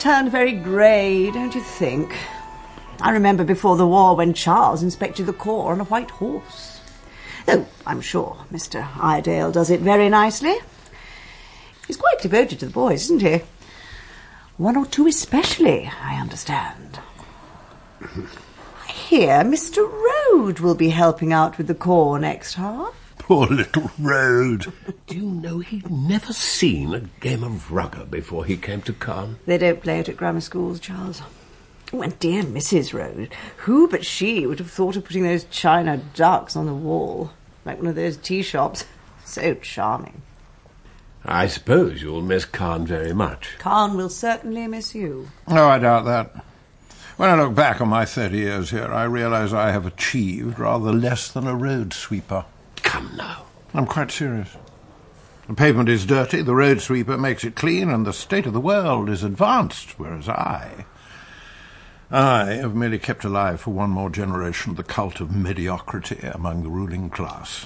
turned very grey, don't you think? I remember before the war when Charles inspected the corps on a white horse. Though I'm sure Mr. Iredale does it very nicely. He's quite devoted to the boys, isn't he? One or two especially, I understand. I hear Mr. Rode will be helping out with the corps next half. Poor little Rode. Do you know he'd never seen a game of rugger before he came to Caen? They don't play it at grammar schools, Charles. Oh, and dear Mrs. Rode, who but she would have thought of putting those china ducks on the wall, like one of those tea shops? So charming. I suppose you'll miss Caen very much. Caen will certainly miss you. Oh, I doubt that. When I look back on my 30 years here, I realise I have achieved rather less than a road sweeper. Come now. I'm quite serious. The pavement is dirty, the road sweeper makes it clean, and the state of the world is advanced, whereas I have merely kept alive for one more generation the cult of mediocrity among the ruling class.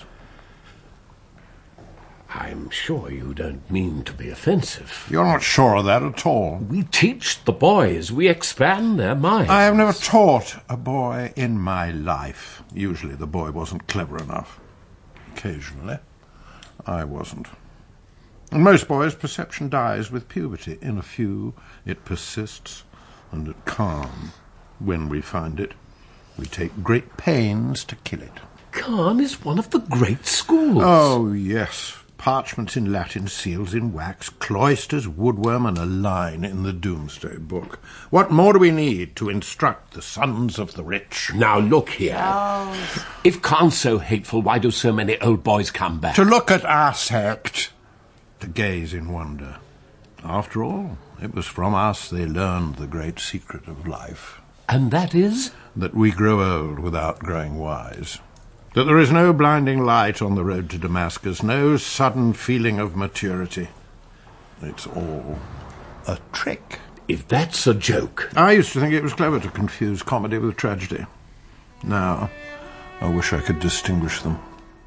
I'm sure you don't mean to be offensive. You're not sure of that at all. We teach the boys. We expand their minds. I have never taught a boy in my life. Usually the boy wasn't clever enough. Occasionally, I wasn't. In most boys, perception dies with puberty. In a few, it persists, and at Caen, when we find it, we take great pains to kill it. Caen is one of the great schools. Oh, yes. Parchments in Latin, seals in wax, cloisters, woodworm, and a line in the Doomsday Book. What more do we need to instruct the sons of the rich? Now look here. Oh. If Caen's so hateful, why do so many old boys come back? To look at our sect, to gaze in wonder. After all, it was from us they learned the great secret of life. And that is? That we grow old without growing wise. That there is no blinding light on the road to Damascus, no sudden feeling of maturity. It's all a trick. If that's a joke... I used to think it was clever to confuse comedy with tragedy. Now, I wish I could distinguish them.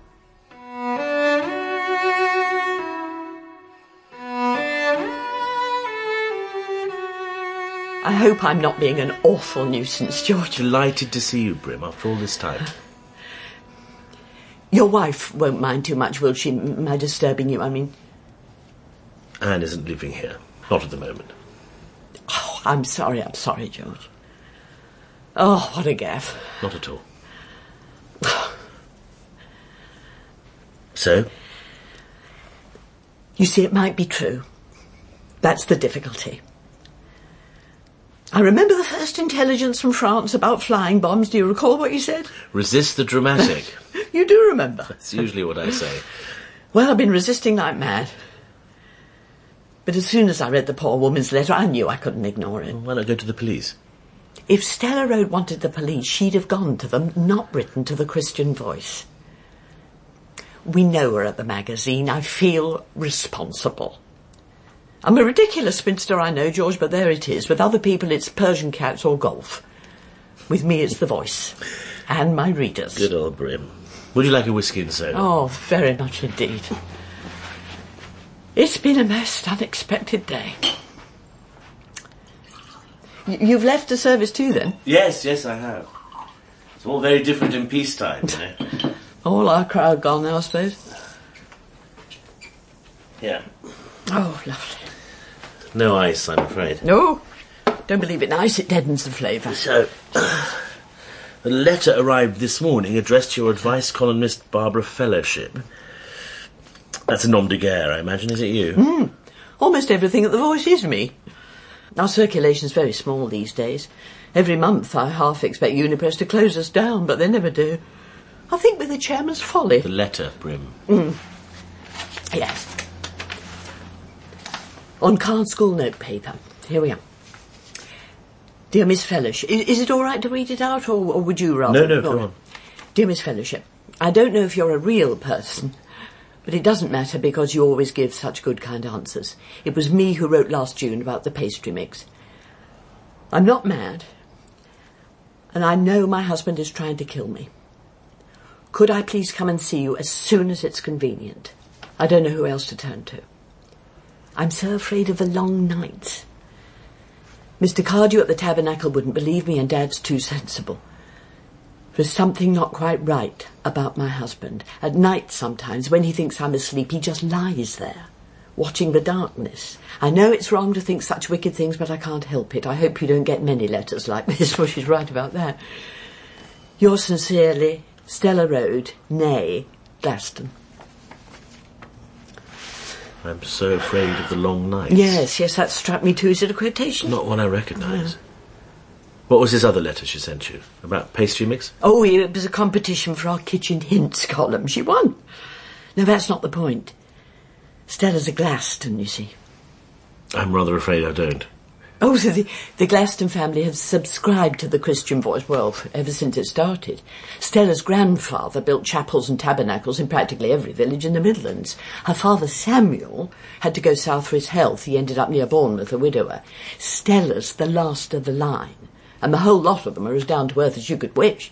I hope I'm not being an awful nuisance, George. Delighted to see you, Brim, after all this time. Your wife won't mind too much, will she? My disturbing you, I mean. Anne isn't living here. Not at the moment. Oh, I'm sorry, George. Oh, what a gaffe. Not at all. So? You see, it might be true. That's the difficulty. I remember the first intelligence from France about flying bombs. Do you recall what you said? Resist the dramatic. You do remember. That's usually what I say. Well, I've been resisting like mad. But as soon as I read the poor woman's letter, I knew I couldn't ignore it. Well, why not go to the police? If Stella Rode wanted the police, she'd have gone to them, not written to the Christian Voice. We know her at the magazine. I feel responsible. I'm a ridiculous spinster, I know, George, but there it is. With other people, it's Persian cats or golf. With me, it's the Voice. And my readers. Good old Brim. Would you like a whiskey and soda? Oh, very much indeed. It's been a most unexpected day. You've left the service too, then? Yes, I have. It's all very different in peacetime, you know. All our crowd gone now, I suppose? Yeah. Oh, lovely. No ice, I'm afraid. No, don't believe it nice. It deadens the flavour. So, a letter arrived this morning addressed to your advice columnist Barbara Fellowship. That's a nom de guerre, I imagine. Is it you? Almost everything at the Voice is me. Our circulation's very small these days. Every month I half expect Unipress to close us down, but they never do. I think with the chairman's folly. The letter, Brim. Yes. On card school notepaper. Here we are. Dear Miss Fellowship, is it all right to read it out, or would you rather? No, go on. Dear Miss Fellowship, I don't know if you're a real person, but it doesn't matter because you always give such good, kind answers. It was me who wrote last June about the pastry mix. I'm not mad, and I know my husband is trying to kill me. Could I please come and see you as soon as it's convenient? I don't know who else to turn to. I'm so afraid of the long nights. Mr. Cardew at the Tabernacle wouldn't believe me, and Dad's too sensible. There's something not quite right about my husband. At night sometimes, when he thinks I'm asleep, he just lies there, watching the darkness. I know it's wrong to think such wicked things, but I can't help it. I hope you don't get many letters like this, for she's right about that. Yours sincerely, Stella Road, née, Glaston. I'm so afraid of the long nights. Yes, that struck me too. Is it a quotation? Not one I recognise. What was this other letter she sent you? About pastry mix? Oh, it was a competition for our Kitchen Hints column. She won. No, that's not the point. Stella's a Glaston, you see. I'm rather afraid I don't. Oh, so the Glaston family have subscribed to the Christian Voice, well, ever since it started. Stella's grandfather built chapels and tabernacles in practically every village in the Midlands. Her father, Samuel, had to go south for his health. He ended up near Bournemouth, a widower. Stella's the last of the line, and the whole lot of them are as down-to-earth as you could wish.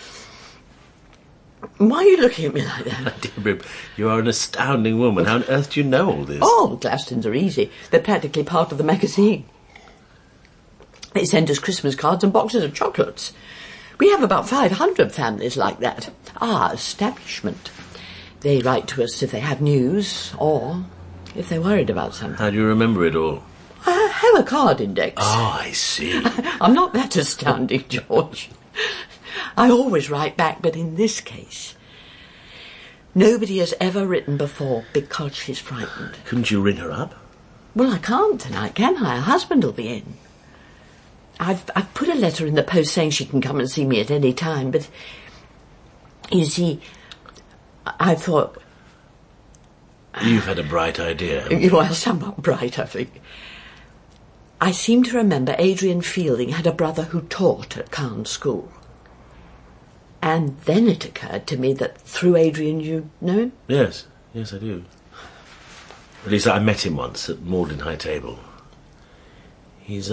Why are you looking at me like that? My dear Brim, you are an astounding woman. How on earth do you know all this? Oh, Glastons are easy. They're practically part of the magazine. They send us Christmas cards and boxes of chocolates. We have about 500 families like that. Our establishment. They write to us if they have news, or if they're worried about something. How do you remember it all? I have a card index. Oh, I see. I'm not that astounding, George. I always write back, but in this case, nobody has ever written before because she's frightened. Couldn't you ring her up? Well, I can't tonight, can I? Her husband will be in. I've put a letter in the post saying she can come and see me at any time, but you see, I thought... You've had a bright idea. Well, somewhat bright, I think. I seem to remember Adrian Fielding had a brother who taught at Cairns School. And then it occurred to me that through Adrian you know him? Yes, I do. At least I met him once at Magdalen High Table. He's,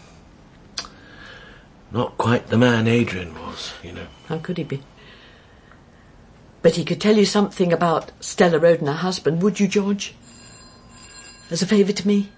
not quite the man Adrian was, you know. How could he be? But he could tell you something about Stella Road and her husband, would you, George? As a favour to me?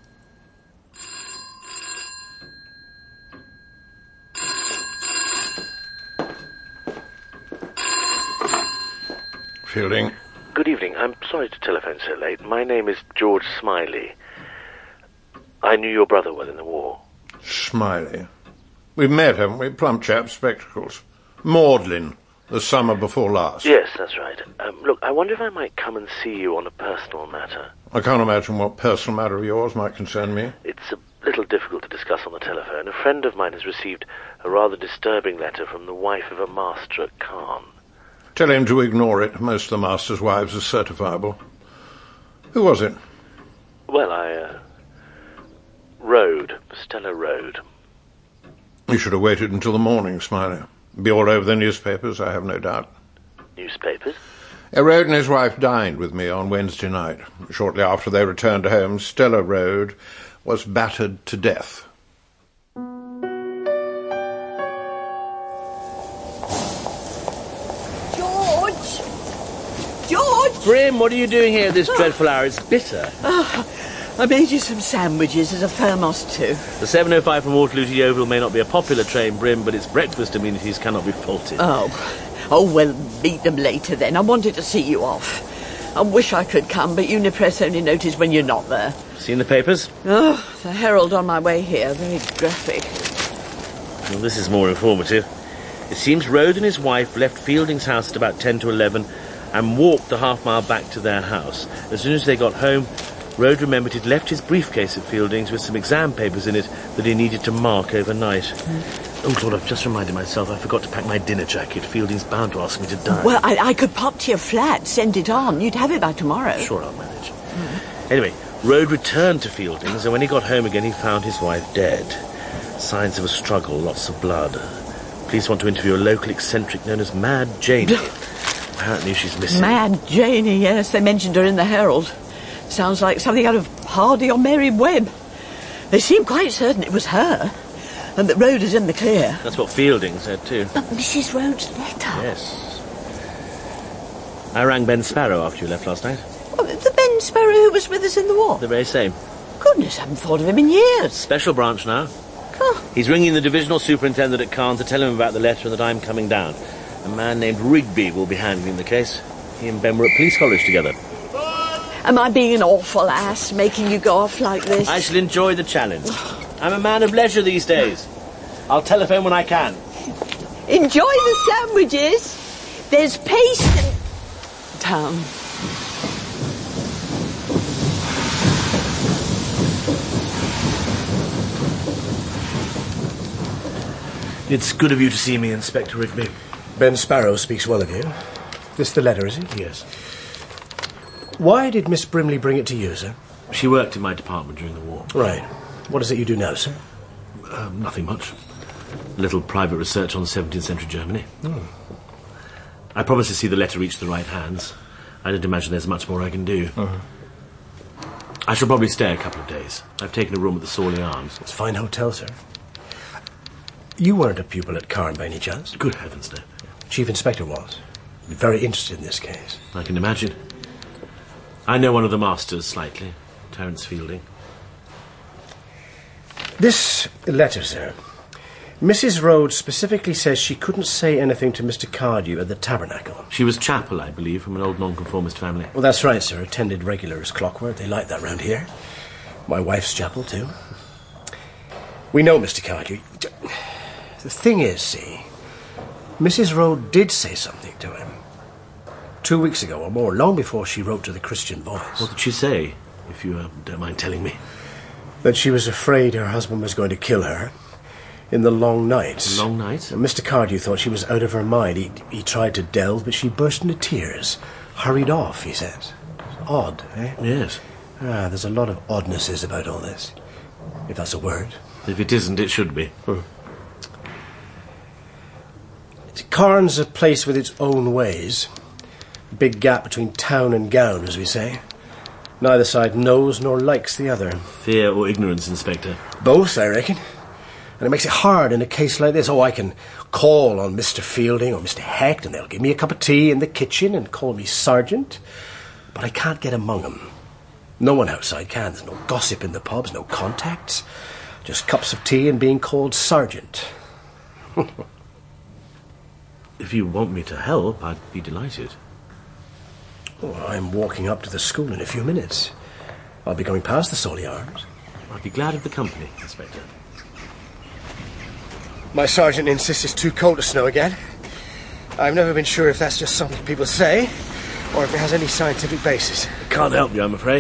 Fielding. Good evening. I'm sorry to telephone so late. My name is George Smiley. I knew your brother well in the war. Smiley. We've met, haven't we? Plump chap, spectacles. Magdalen, the summer before last. Yes, that's right. Look, I wonder if I might come and see you on a personal matter. I can't imagine what personal matter of yours might concern me. It's a little difficult to discuss on the telephone. A friend of mine has received a rather disturbing letter from the wife of a master at Caen. Tell him to ignore it. Most of the masters' wives are certifiable. Who was it? Well, Road. Stella Road. You should have waited until the morning, Smiley. Be all over the newspapers, I have no doubt. Newspapers? Road and his wife dined with me on Wednesday night. Shortly after they returned home, Stella Road was battered to death. George! Brim, what are you doing here this dreadful hour? It's bitter. I made you some sandwiches as a thermos too. The 7:05 from Waterloo to Yeovil may not be a popular train, Brim, but its breakfast amenities cannot be faulted. Oh, well, meet them later then. I wanted to see you off. I wish I could come, but Unipress only notice when you're not there. Seen the papers? Oh, the Herald on my way here. Very graphic. Well, this is more informative. It seems Road and his wife left Fielding's house at about 10 to 11 and walked a half-mile back to their house. As soon as they got home, Road remembered he'd left his briefcase at Fielding's with some exam papers in it that he needed to mark overnight. Oh, Lord, I've just reminded myself I forgot to pack my dinner jacket. Fielding's bound to ask me to dine. Well, I could pop to your flat, send it on. You'd have it by tomorrow. Sure, I'll manage. Anyway, Road returned to Fielding's, and when he got home again, he found his wife dead. Signs of a struggle, lots of blood. Police want to interview a local eccentric known as Mad Janie. Apparently she's missing. Mad Janie, yes, they mentioned her in the Herald. Sounds like something out of Hardy or Mary Webb. They seem quite certain it was her, and that Road is in the clear. That's what Fielding said too. But Mrs. Road's letter. Yes. I rang Ben Sparrow after you left last night. Well, the Ben Sparrow who was with us in the war. The very same. Goodness, I haven't thought of him in years. Special branch now. Oh, He's ringing the divisional superintendent at Cairns to tell him about the letter and that I'm coming down. A man named Rigby will be handling the case. He and Ben were at police college together. am I being an awful ass, making you go off like this? I shall enjoy the challenge. I'm a man of leisure these days. I'll telephone when I can. Enjoy the sandwiches. There's paste and... Town. It's good of you to see me, Inspector Rigby. Ben Sparrow speaks well of you. This the letter, is it? Yes. Why did Miss Brimley bring it to you, sir? She worked in my department during the war. Right. What is it you do now, sir? Nothing much. A little private research on 17th century Germany. I promise to see the letter reach the right hands. I don't imagine there's much more I can do. I shall probably stay a couple of days. I've taken a room at the Sawley Arms. It's a fine hotel, sir. You weren't a pupil at Cairn by any chance? Good heavens, no. Chief Inspector was. Very interested in this case. I can imagine. I know one of the masters slightly, Terence Fielding. This letter, sir. Mrs. Rhodes specifically says she couldn't say anything to Mr. Cardew at the Tabernacle. She was chapel, I believe, from an old nonconformist family. Well, that's right, sir. Attended regular as clockwork. They like that round here. My wife's chapel, too. We know Mr. Cardew. The thing is, see, Mrs. Rhodes did say something to him. 2 weeks ago or more, long before she wrote to the Christian Voice. What did she say, if you don't mind telling me? That she was afraid her husband was going to kill her in the long nights. Long nights? And Mr. Cardew thought she was out of her mind. He tried to delve, but she burst into tears. Hurried off, he says. Odd, eh? Yes. There's a lot of oddnesses about all this. If that's a word. If it isn't, it should be. Cairn's a place with its own ways. Big gap between town and gown, as we say. Neither side knows nor likes the other. Fear or ignorance, Inspector? Both, I reckon. And it makes it hard in a case like this. Oh, I can call on Mr. Fielding or Mr. Hecht, and they'll give me a cup of tea in the kitchen and call me Sergeant. But I can't get among them. No one outside can. There's no gossip in the pubs, no contacts. Just cups of tea and being called Sergeant. If you want me to help, I'd be delighted. Oh, I'm walking up to the school in a few minutes. I'll be going past the Sawley Arms. I'd be glad of the company, Inspector. My sergeant insists it's too cold to snow again. I've never been sure if that's just something people say, or if it has any scientific basis. Can't help you, I'm afraid.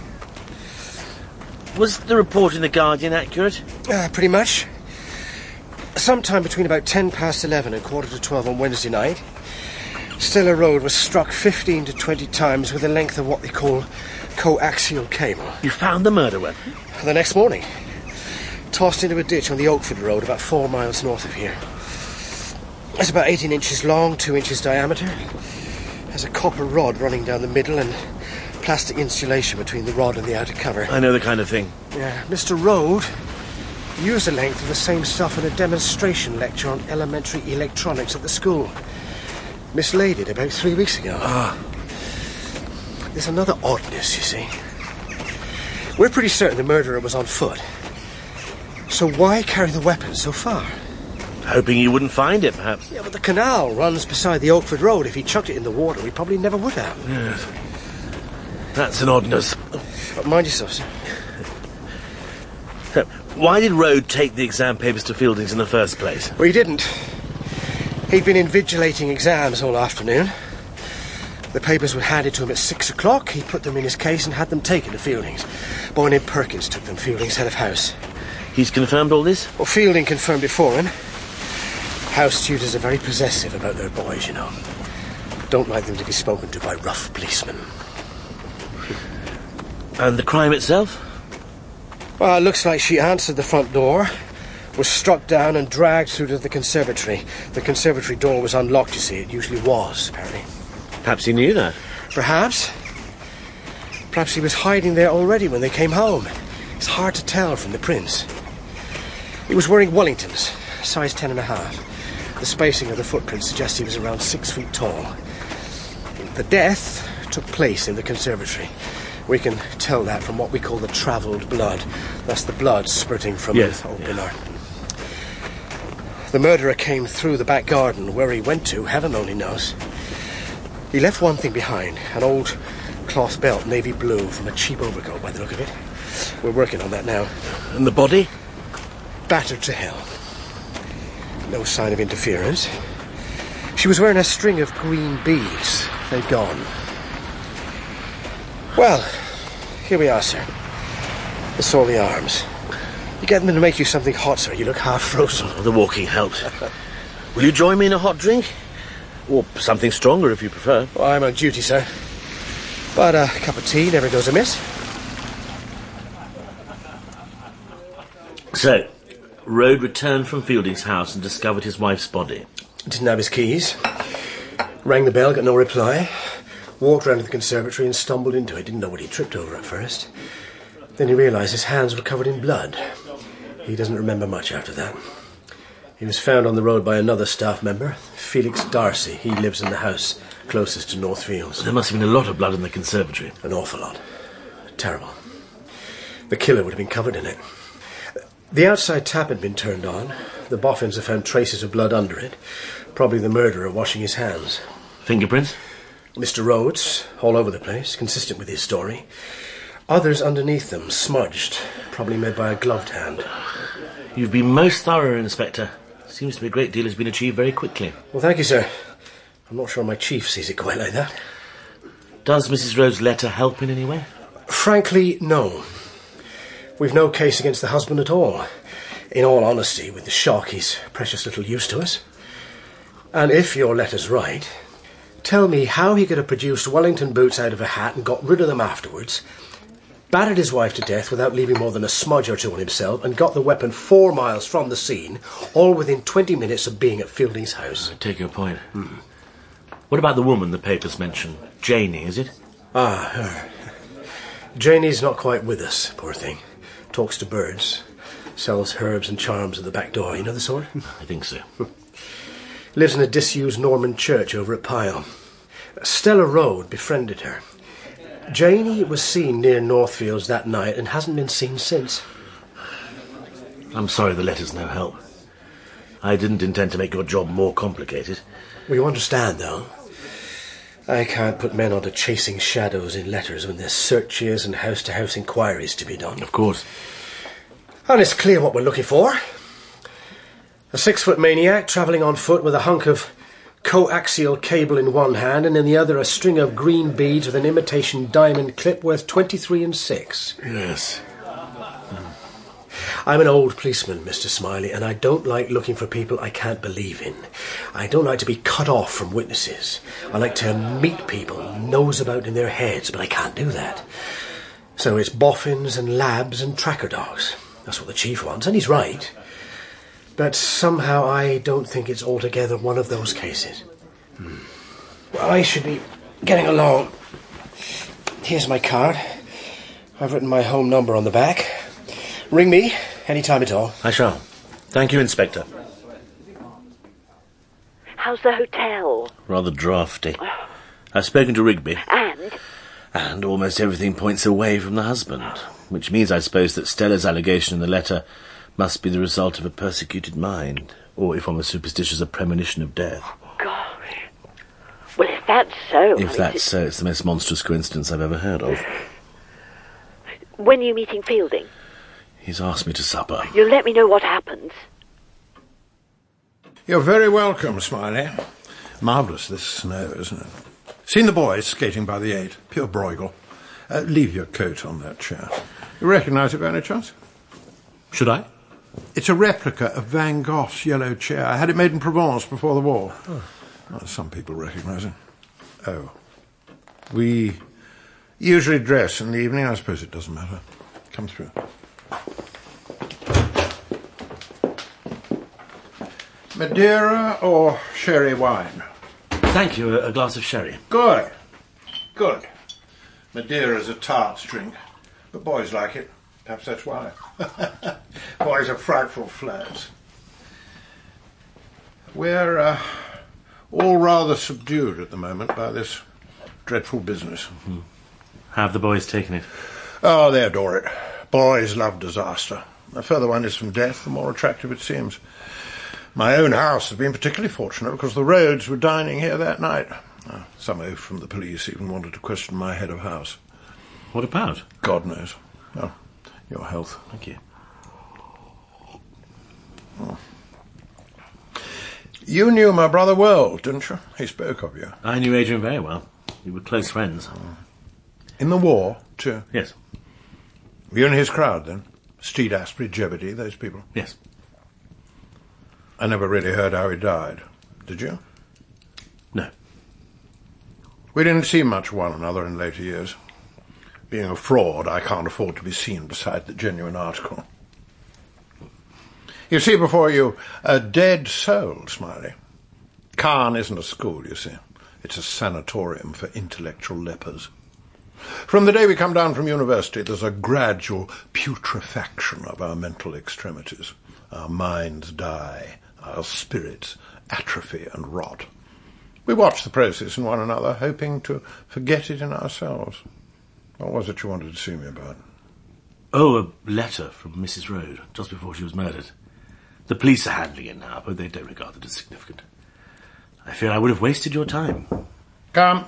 Was the report in The Guardian accurate? Pretty much. Sometime between about 11:10 and 11:45 on Wednesday night, Stella Road was struck 15 to 20 times with a length of what they call coaxial cable. You found the murder weapon? The next morning, tossed into a ditch on the Oakford Road about 4 miles north of here. It's about 18 inches long, 2 inches diameter. Has a copper rod running down the middle and plastic insulation between the rod and the outer cover. I know the kind of thing. Yeah, Mr. Rode used the length of the same stuff in a demonstration lecture on elementary electronics at the school. Mislaid it about 3 weeks ago. There's another oddness, you see. We're pretty certain the murderer was on foot. So why carry the weapon so far? Hoping you wouldn't find it, perhaps. Yeah, but the canal runs beside the Oakford Road. If he chucked it in the water, we probably never would have. Yes. That's an oddness. But mind yourself, sir. Why did Rode take the exam papers to Fielding's in the first place? Well, he didn't. He'd been invigilating exams all afternoon. The papers were handed to him at 6 o'clock. He put them in his case and had them taken to Fielding's. Boy named Perkins took them, Fielding's head of house. He's confirmed all this? Well, Fielding confirmed it for him. House tutors are very possessive about their boys, you know. Don't like them to be spoken to by rough policemen. And the crime itself? Well, it looks like she answered the front door, was struck down and dragged through to the conservatory. The conservatory door was unlocked, you see. It usually was, apparently. Perhaps he knew that. Perhaps. Perhaps he was hiding there already when they came home. It's hard to tell from the prints. He was wearing Wellingtons, size 10.5. The spacing of the footprints suggests he was around 6 feet tall. The death took place in the conservatory. We can tell that from what we call the travelled blood. That's the blood spurting from old Bernard. The murderer came through the back garden. Where he went to, heaven only knows. He left one thing behind, an old cloth belt, navy blue, from a cheap overcoat by the look of it. We're working on that now. And the body? Battered to hell. No sign of interference. She was wearing a string of green beads. They've gone. Well, here we are, sir. That's all the arms. You get them to make you something hot, sir. You look half frozen. The walking helps. Will you join me in a hot drink? Or something stronger, if you prefer. Well, I'm on duty, sir. But a cup of tea never goes amiss. So, Rode returned from Fielding's house and discovered his wife's body. Didn't have his keys. Rang the bell, got no reply. Walked round to the conservatory and stumbled into it. Didn't know what he tripped over at first. Then he realised his hands were covered in blood. He doesn't remember much after that. He was found on the road by another staff member, Felix Darcy. He lives in the house closest to Northfields. There must have been a lot of blood in the conservatory. An awful lot. Terrible. The killer would have been covered in it. The outside tap had been turned on. The boffins have found traces of blood under it. Probably the murderer washing his hands. Fingerprints? Mr. Rhodes, all over the place, consistent with his story. Others underneath them, smudged, probably made by a gloved hand. You've been most thorough, Inspector. Seems to be a great deal has been achieved very quickly. Well, thank you, sir. I'm not sure my chief sees it quite like that. Does Mrs. Rhodes' letter help in any way? Frankly, no. We've no case against the husband at all. In all honesty, with the shock, he's precious little use to us. And if your letter's right, tell me how he could have produced Wellington boots out of a hat and got rid of them afterwards, battered his wife to death without leaving more than a smudge or two on himself, and got the weapon 4 miles from the scene, all within 20 minutes of being at Fielding's house. I take your point. What about the woman the papers mention? Janie, is it? Ah, her. Janie's not quite with us, poor thing. Talks to birds. Sells herbs and charms at the back door. You know the sort? I think so. Lives in a disused Norman church over at Pyle. Stella Road befriended her. Janie was seen near Northfields that night and hasn't been seen since. I'm sorry the letter's no help. I didn't intend to make your job more complicated. Well, you understand, though. I can't put men onto chasing shadows in letters when there's searches and house-to-house inquiries to be done. Of course. And it's clear what we're looking for. A 6-foot maniac travelling on foot with a hunk of coaxial cable in one hand and in the other a string of green beads with an imitation diamond clip worth 23 6. Yes. I'm an old policeman, Mr. Smiley, and I don't like looking for people I can't believe in. I don't like to be cut off from witnesses. I like to meet people, nose about in their heads, but I can't do that. So it's boffins and labs and tracker dogs. That's what the chief wants, and he's right. But somehow I don't think it's altogether one of those cases. Well, I should be getting along. Here's my card. I've written my home number on the back. Ring me any time at all. I shall. Thank you, Inspector. How's the hotel? Rather draughty. I've spoken to Rigby. And? And almost everything points away from the husband, which means, I suppose, that Stella's allegation in the letter must be the result of a persecuted mind, or, if one was superstitious, a premonition of death. Gosh. Well, if that's so... If that's so, it's the most monstrous coincidence I've ever heard of. When are you meeting Fielding? He's asked me to supper. You'll let me know what happens. You're very welcome, Smiley. Marvellous, this snow, isn't it? Seen the boys skating by the 8. Pure Bruegel. Leave your coat on that chair. You recognise it by any chance? Should I? It's a replica of Van Gogh's yellow chair. I had it made in Provence before the war. Oh. Well, some people recognise it. Oh. We usually dress in the evening. I suppose it doesn't matter. Come through. Madeira or sherry wine? Thank you. A glass of sherry. Good. Good. Madeira's a tart drink, but boys like it. Perhaps that's why. Boys are frightful flirts. We're all rather subdued at the moment by this dreadful business. How have the boys taken it? Oh, they adore it. Boys love disaster. The further one is from death, the more attractive it seems. My own house has been particularly fortunate because the Rhodes were dining here that night. Some oaf from the police even wanted to question my head of house. What about? God knows. Oh, your health. Thank you. Oh. You knew my brother well, didn't you? He spoke of you. I knew Adrian very well. We were close friends. In the war, too? Yes. Were you in his crowd, then? Steed Asprey, Jebediah, those people? Yes. I never really heard how he died. Did you? No. We didn't see much of one another in later years. Being a fraud, I can't afford to be seen beside the genuine article. You see before you a dead soul, Smiley. Caen isn't a school, you see. It's a sanatorium for intellectual lepers. From the day we come down from university, there's a gradual putrefaction of our mental extremities. Our minds die, our spirits atrophy and rot. We watch the process in one another, hoping to forget it in ourselves. What was it you wanted to see me about? Oh, a letter from Mrs. Rhode, just before she was murdered. The police are handling it now, but they don't regard it as significant. I fear I would have wasted your time. Come.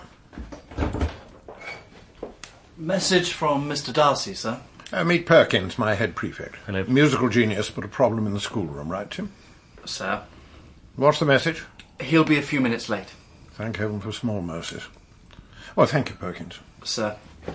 Message from Mr. Darcy, sir. Meet Perkins, my head prefect. Hello. Musical genius, but a problem in the schoolroom, right, Tim? Sir. What's the message? He'll be a few minutes late. Thank heaven for small mercies. Well, thank you, Perkins. Sir.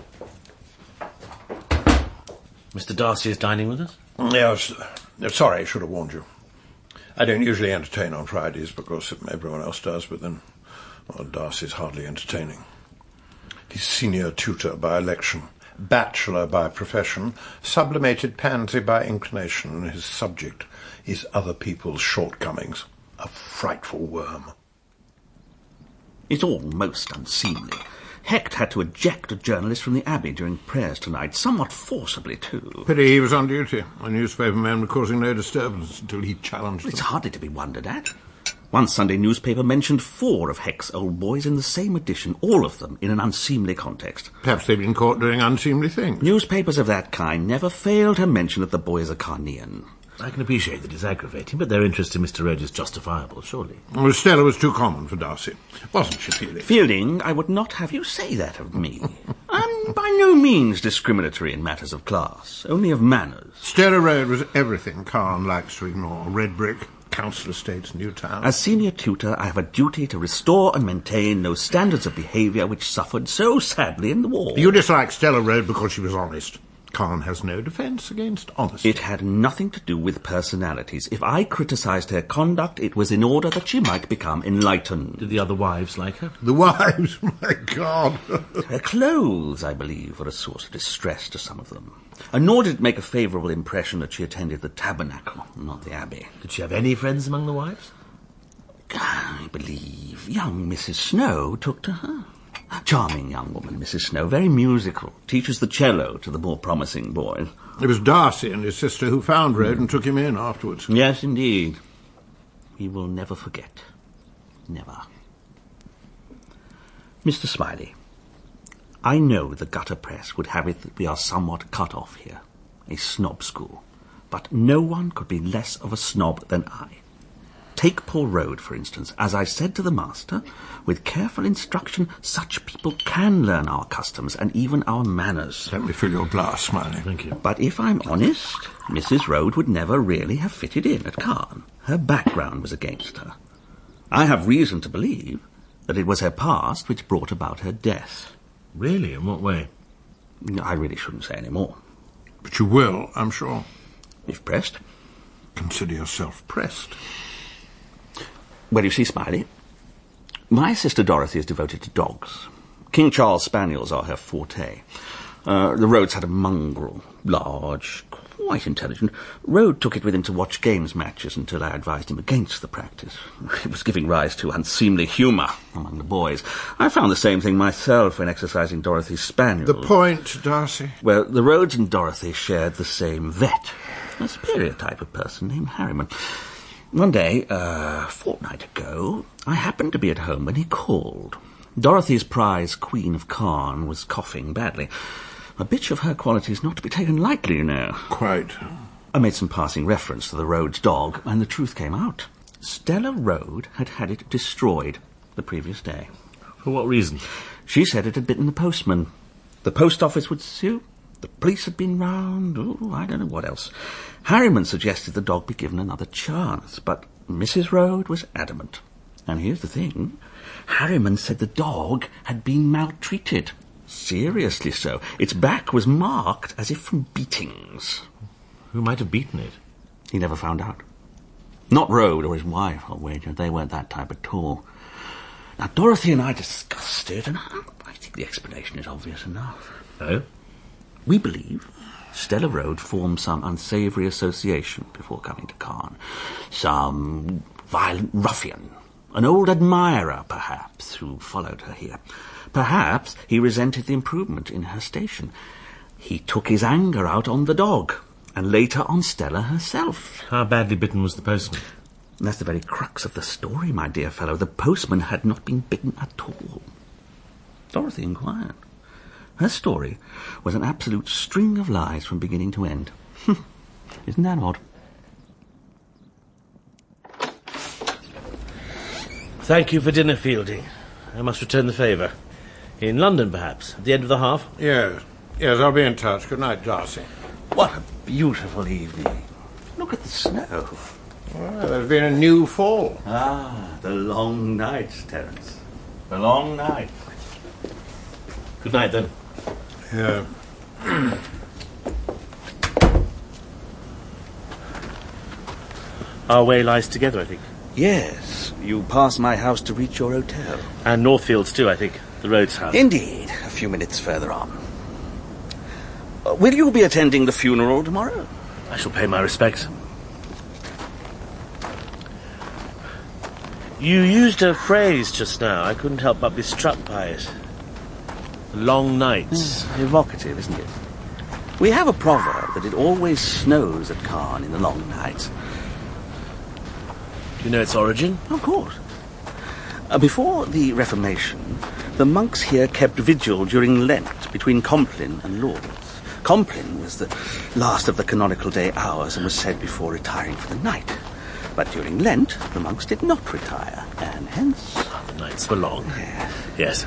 Mr. Darcy is dining with us? Yes. Sorry, I should have warned you. I don't usually entertain on Fridays because everyone else does, but then, well, Darcy's hardly entertaining. He's senior tutor by election, bachelor by profession, sublimated pansy by inclination, and his subject is other people's shortcomings. A frightful worm. It's all most unseemly. Hecht had to eject a journalist from the Abbey during prayers tonight, somewhat forcibly, too. Pity he was on duty. A newspaper man was causing no disturbance until he challenged It's them. hardly to be wondered at. One Sunday newspaper mentioned 4 of Hecht's old boys in the same edition, all of them in an unseemly context. Perhaps they've been caught doing unseemly things. Newspapers of that kind never fail to mention that the boy is a Carnean. I can appreciate that it's aggravating, but their interest in Mr. Rhodes is justifiable, surely. Well, Stella was too common for Darcy, wasn't she, Fielding? Fielding, I would not have you say that of me. I'm by no means discriminatory in matters of class, only of manners. Stella Road was everything Caen likes to ignore. Red brick, council estates, Newtown. As senior tutor, I have a duty to restore and maintain those standards of behaviour which suffered so sadly in the war. You dislike Stella Road because she was honest. Caen has no defence against honesty. It had nothing to do with personalities. If I criticised her conduct, it was in order that she might become enlightened. Did the other wives like her? The wives, my God. Her clothes, I believe, were a source of distress to some of them. And nor did it make a favourable impression that she attended the tabernacle, not the abbey. Did she have any friends among the wives? I believe young Mrs. Snow took to her. Charming young woman, Mrs. Snow, very musical, teaches the cello to the more promising boys. It was Darcy and his sister who found Road and took him in afterwards. Yes, indeed. We will never forget. Never. Mr. Smiley, I know the gutter press would have it that we are somewhat cut off here, a snob school, but no one could be less of a snob than I. Take Paul Rode, for instance. As I said to the master, with careful instruction, such people can learn our customs and even our manners. Let me fill your glass, Smiley. Thank you. But if I'm honest, Mrs. Rode would never really have fitted in at Caen. Her background was against her. I have reason to believe that it was her past which brought about her death. Really? In what way? I really shouldn't say any more. But you will, I'm sure. If pressed. Consider yourself pressed. Well, you see, Smiley, my sister Dorothy is devoted to dogs. King Charles Spaniels are her forte. The Rhodes had a mongrel, large, quite intelligent. Rode took it with him to watch games matches until I advised him against the practice. It was giving rise to unseemly humour among the boys. I found the same thing myself when exercising Dorothy's spaniel. The point, Darcy? Well, the Rhodes and Dorothy shared the same vet, a superior type of person named Harriman. One day, a fortnight ago, I happened to be at home when he called. Dorothy's prize Queen of Caen was coughing badly. A bitch of her quality is not to be taken lightly, you know. Quite. I made some passing reference to the Rhodes dog, and the truth came out. Stella Rhode had had it destroyed the previous day. For what reason? She said it had bitten the postman. The post office would sue. The police had been round. Oh, I don't know what else. Harriman suggested the dog be given another chance, but Mrs. Rhode was adamant. And here's the thing. Harriman said the dog had been maltreated. Seriously so. Its back was marked as if from beatings. Who might have beaten it? He never found out. Not Rhode or his wife, I'll wager. They weren't that type at all. Now, Dorothy and I discussed it, and I think the explanation is obvious enough. Oh? We believe Stella Rhode formed some unsavoury association before coming to Caen. Some violent ruffian, an old admirer, perhaps, who followed her here. Perhaps he resented the improvement in her station. He took his anger out on the dog, and later on Stella herself. How badly bitten was the postman? And that's the very crux of the story, my dear fellow. The postman had not been bitten at all. Dorothy inquired. Her story was an absolute string of lies from beginning to end. Isn't that odd? Thank you for dinner, Fielding. I must return the favour. In London, perhaps, at the end of the half? Yes, I'll be in touch. Good night, Darcy. What a beautiful evening. Look at the snow. Well, there's been a new fall. Ah, the long nights, Terence. The long nights. Good night, then. Yeah. Our way lies together, I think. Yes, you pass my house to reach your hotel. And Northfields, too, I think. The Rhodes house. Indeed, a few minutes further on. Will you be attending the funeral tomorrow? I shall pay my respects. You used a phrase just now. I couldn't help but be struck by it. Long nights. Evocative, isn't it? We have a proverb that it always snows at Caen in the long nights. Do you know its origin? Of course. Before the Reformation, the monks here kept vigil during Lent between Compline and Lourdes. Compline was the last of the canonical day hours and was said before retiring for the night. But during Lent, the monks did not retire, and hence... The nights were long. Yes.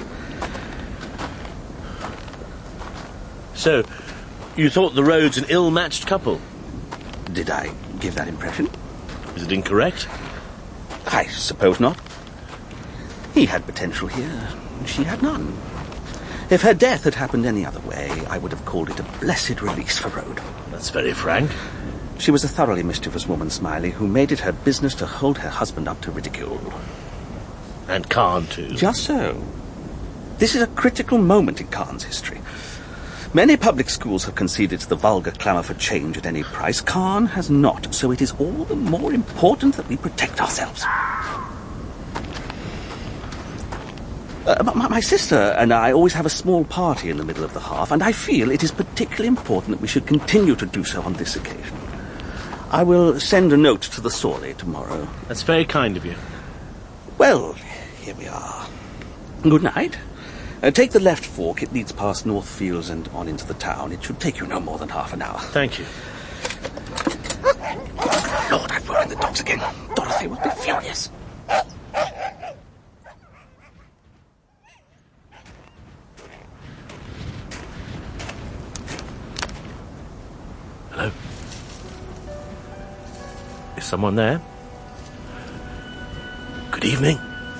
So, you thought the Rhodes an ill-matched couple? Did I give that impression? Is it incorrect? I suppose not. He had potential here, and she had none. If her death had happened any other way, I would have called it a blessed release for Rhode. That's very frank. She was a thoroughly mischievous woman, Smiley, who made it her business to hold her husband up to ridicule. And Caen, too. Just so. This is a critical moment in Caen's history. Many public schools have conceded to the vulgar clamour for change at any price. Caen has not, so it is all the more important that we protect ourselves. My sister and I always have a small party in the middle of the half, and I feel it is particularly important that we should continue to do so on this occasion. I will send a note to the Sorley tomorrow. That's very kind of you. Well, here we are. Good night. Take the left fork. It leads past Northfields and on into the town. It should take you no more than half an hour. Thank you. Lord, I've brought in the dogs again. Dorothy will be furious. Hello? Is someone there? Good evening.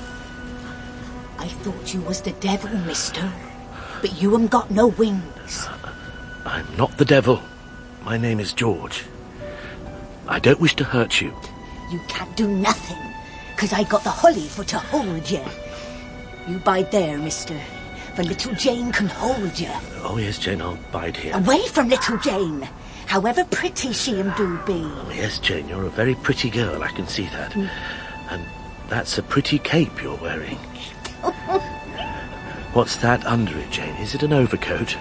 I thought you was the devil, mister. But you ain't got no wings. I'm not the devil. My name is George. I don't wish to hurt you. You can't do nothing, 'cause I got the holly for to hold you. You bide there, mister, for little Jane can hold you. Oh, yes, Jane, I'll bide here. Away from little Jane, however pretty she do be. Oh, yes, Jane, you're a very pretty girl, I can see that. And that's a pretty cape you're wearing. What's that under it, Jane? Is it an overcoat?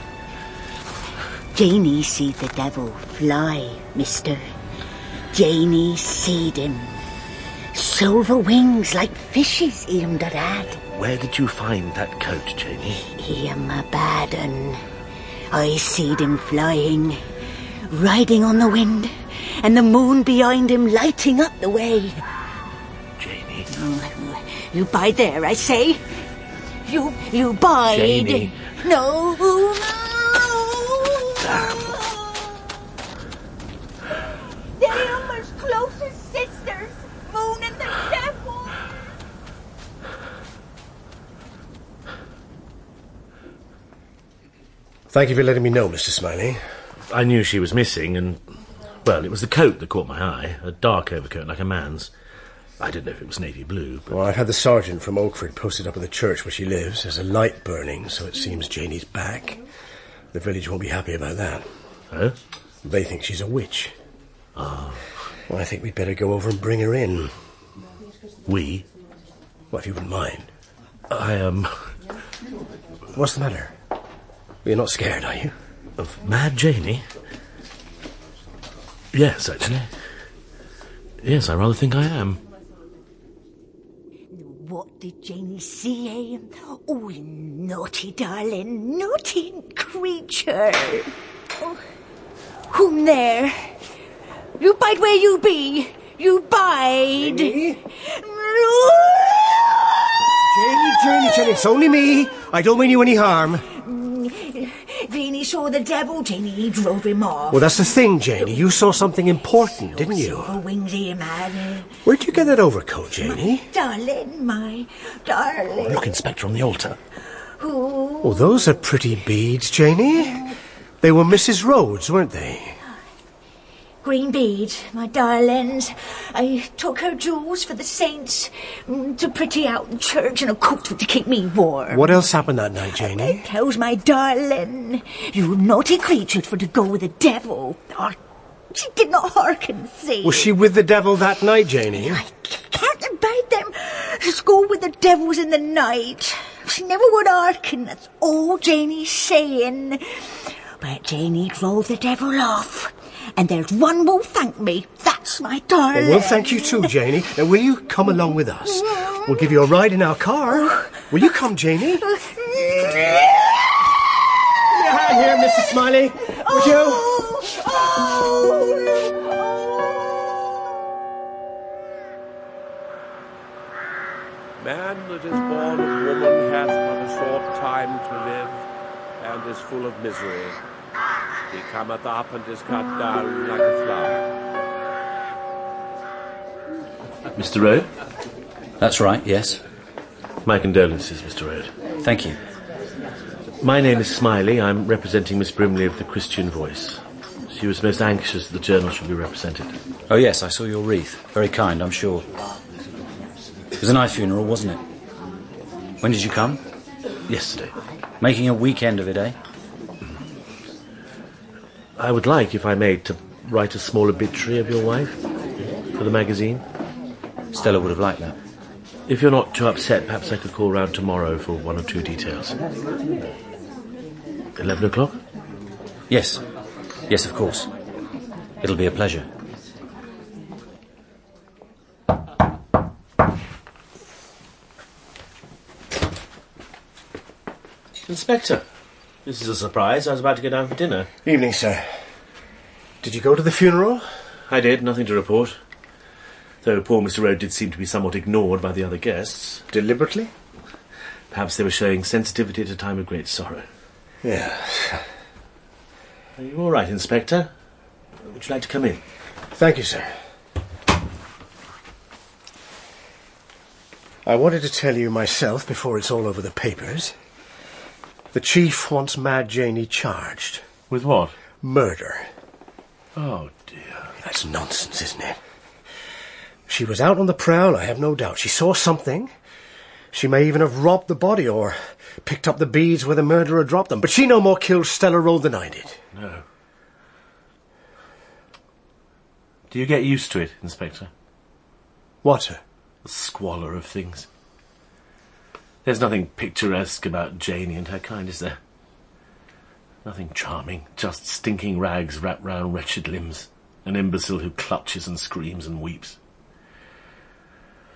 Janey seed the devil fly, mister. Janey seed him. silver wings like fishes aimed at ad. Where did you find that coat, Janie? He am a bad un. I seed him flying, riding on the wind, and the moon behind him lighting up the way. Janie. You bide there, I say. You bide. Janie. No. Damn. They are as close as sisters, Moon and the devil. Thank you for letting me know, Mr. Smiley. I knew she was missing, and, well, it was the coat that caught my eye. A dark overcoat, like a man's. I didn't know if it was navy blue, but... Well, I've had the sergeant from Oakford posted up at the church where she lives. There's a light burning, so it seems Janie's back. The village won't be happy about that. Oh? They think she's a witch. Oh. Well, I think we'd better go over and bring her in. We? Well, if you wouldn't mind. What's the matter? You're not scared, are you? Of Mad Janie? Yes, actually. Yes, I rather think I am. What did Janie say, eh? Oh, you naughty darling, naughty creature. Oh, whom there? You bide where you be. You bide. Janie, Janie, it's only me. I don't mean you any harm. Janie saw the devil, Janie drove him off. Well, that's the thing, Janie. You saw something important, didn't you? Silver wings here, man. Where'd you get that overcoat, Janie? My darling. Look, Inspector, on the altar. Ooh. Oh, those are pretty beads, Janie. They were Mrs. Rhodes, weren't they? Green beads, my darlings. I took her jewels for the saints to pretty out in church and a coat to keep me warm. What else happened that night, Janie? How's my darling? You naughty creature for to go with the devil. Oh, she did not hearken, see. Was she with the devil that night, Janie? I can't abide them. Just go with the devils in the night. She never would hearken, that's all Janie's saying. But Janie drove the devil off. And there's one will thank me. That's my darling. Well, we'll thank you too, Janie. Now, will you come along with us? We'll give you a ride in our car. Will you come, Janie? Give me a hand here, Mr. Smiley. Would you? Man that is born of woman hath but a short time to live, and is full of misery. He cometh up and is cut down like a flower. Mr. Road? That's right, yes. My condolences, Mr. Road. Thank you. My name is Smiley. I'm representing Miss Brimley of the Christian Voice. She was most anxious that the journal should be represented. Oh, yes, I saw your wreath. Very kind, I'm sure. It was a nice funeral, wasn't it? When did you come? Yesterday. Making a weekend of it, eh? I would like, if I may, to write a small obituary of your wife for the magazine. Stella would have liked that. If you're not too upset, perhaps I could call round tomorrow for one or two details. 11 o'clock? Yes. Yes, of course. It'll be a pleasure. Inspector, this is a surprise. I was about to go down for dinner. Evening, sir. Did you go to the funeral? I did, nothing to report. Though poor Mr. Road did seem to be somewhat ignored by the other guests. Deliberately? Perhaps they were showing sensitivity at a time of great sorrow. Yes. Are you all right, Inspector? Would you like to come in? Thank you, sir. I wanted to tell you myself before it's all over the papers. The chief wants Mad Janie charged. With what? Murder. Oh, dear. That's nonsense, isn't it? She was out on the prowl, I have no doubt. She saw something. She may even have robbed the body or picked up the beads where the murderer dropped them. But she no more killed Stella Road than I did. No. Do you get used to it, Inspector? What, sir? The squalor of things. There's nothing picturesque about Janie and her kind, is there? Nothing charming, just stinking rags wrapped round wretched limbs. An imbecile who clutches and screams and weeps.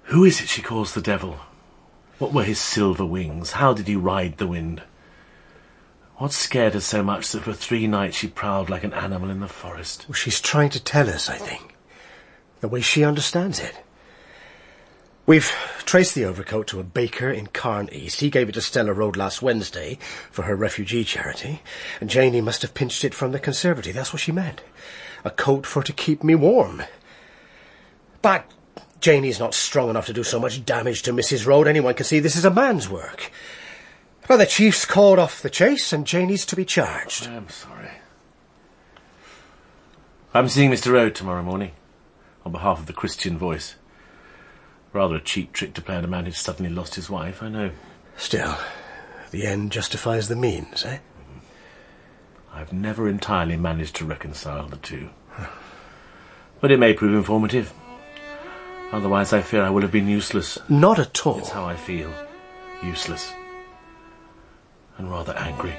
Who is it she calls the devil? What were his silver wings? How did he ride the wind? What scared her so much that for 3 nights she prowled like an animal in the forest? Well, she's trying to tell us, I think. The way she understands it. We've traced the overcoat to a baker in Carn East. He gave it to Stella Road last Wednesday for her refugee charity. And Janie must have pinched it from the conservatory. That's what she meant. A coat for to keep me warm. But Janie's not strong enough to do so much damage to Mrs. Road. Anyone can see this is a man's work. Well, the chief's called off the chase and Janie's to be charged. I'm sorry. I'm seeing Mr. Road tomorrow morning on behalf of the Christian Voice. Rather a cheap trick to play on a man who's suddenly lost his wife, I know. Still, the end justifies the means, eh? I've never entirely managed to reconcile the two. But it may prove informative. Otherwise, I fear I would have been useless. Not at all. It's how I feel. Useless. And rather angry.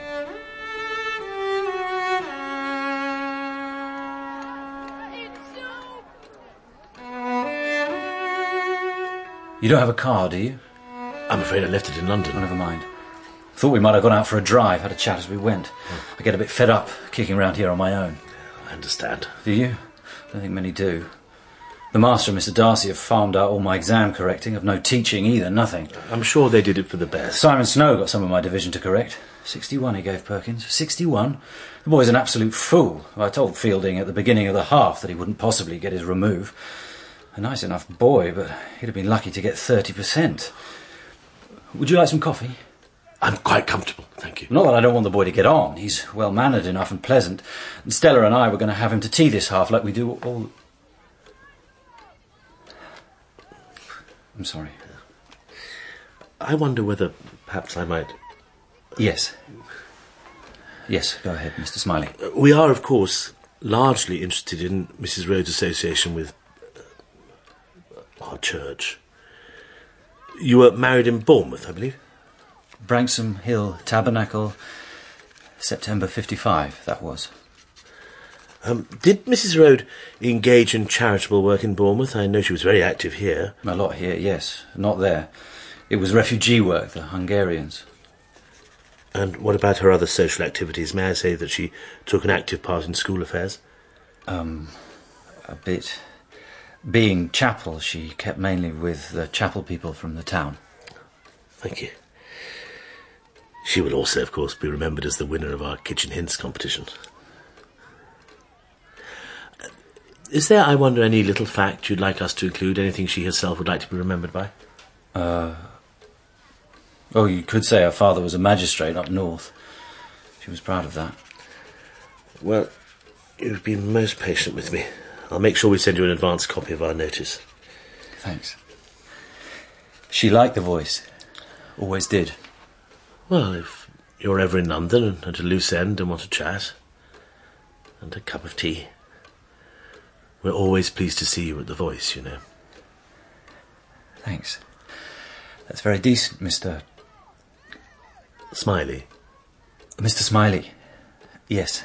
You don't have a car, do you? I'm afraid I left it in London. Oh, never mind. Thought we might have gone out for a drive, had a chat as we went. I get a bit fed up kicking around here on my own. I understand. Do you? I don't think many do. The master and Mr. Darcy have farmed out all my exam correcting. I've no teaching either, nothing. I'm sure they did it for the best. Simon Snow got some of my division to correct. 61 he gave Perkins. 61? The boy's an absolute fool. I told Fielding at the beginning of the half that he wouldn't possibly get his remove. A nice enough boy, but he'd have been lucky to get 30%. Would you like some coffee? I'm quite comfortable, thank you. Not that I don't want the boy to get on. He's well-mannered enough and pleasant. And Stella and I were going to have him to tea this half like we do all... I'm sorry. I wonder whether perhaps I might... Yes. Yes, go ahead, Mr. Smiley. We are, of course, largely interested in Mrs. Rhodes' association with our church. You were married in Bournemouth, I believe? Branksome Hill Tabernacle, September 55, that was. Did Mrs. Rhodes engage in charitable work in Bournemouth? I know she was very active here. A lot here, yes. Not there. It was refugee work, the Hungarians. And what about her other social activities? May I say that she took an active part in school affairs? A bit. Being chapel, she kept mainly with the chapel people from the town. Thank you. She will also, of course, be remembered as the winner of our Kitchen Hints competition. Is there, I wonder, any little fact you'd like us to include? Anything she herself would like to be remembered by? Oh, you could say her father was a magistrate up north. She was proud of that. Well, you've been most patient with me. I'll make sure we send you an advance copy of our notice. Thanks. She liked the voice. Always did. Well, if you're ever in London and at a loose end and want to chat, and a cup of tea, we're always pleased to see you at the Voice, you know. Thanks. That's very decent, Mr... Smiley. Mr. Smiley. Yes.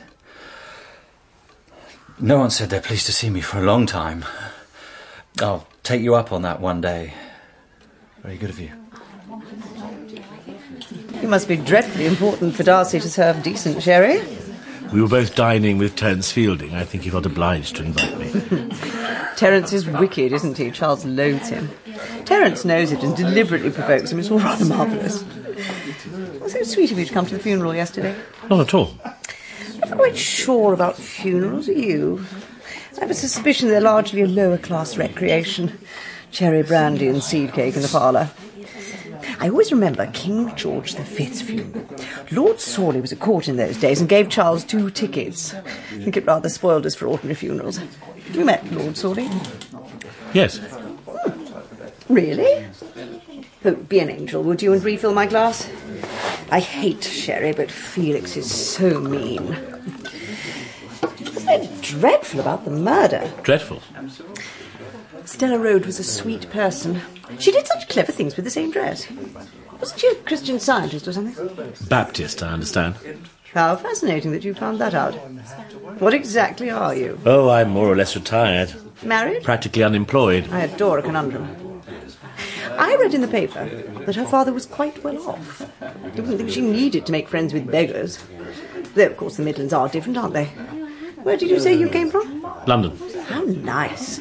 No one said they're pleased to see me for a long time. I'll take you up on that one day. Very good of you. You must be dreadfully important for Darcy to serve decent sherry. We were both dining with Terence Fielding. I think he felt obliged to invite me. Terence is wicked, isn't he? Charles loathes him. Terence knows it and deliberately provokes him. It's all rather marvellous. It was so sweet of you to come to the funeral yesterday. Not at all. I'm not quite sure about funerals, are you? I have a suspicion they're largely a lower-class recreation. Cherry brandy and seed cake in the parlour. I always remember King George V's funeral. Lord Sawley was at court in those days and gave Charles 2 tickets. I think it rather spoiled us for ordinary funerals. You met Lord Sawley? Yes. Really? Oh, be an angel, would you, and refill my glass? I hate sherry, but Felix is so mean. Wasn't it dreadful about the murder? Dreadful? Stella Road was a sweet person. She did such clever things with the same dress. Wasn't she a Christian Scientist or something? Baptist, I understand. How fascinating that you found that out. What exactly are you? Oh, I'm more or less retired. Married? Practically unemployed. I adore a conundrum. I read in the paper that her father was quite well off. I didn't think she needed to make friends with beggars. Though, of course, the Midlands are different, aren't they? Where did you say you came from? London. How nice.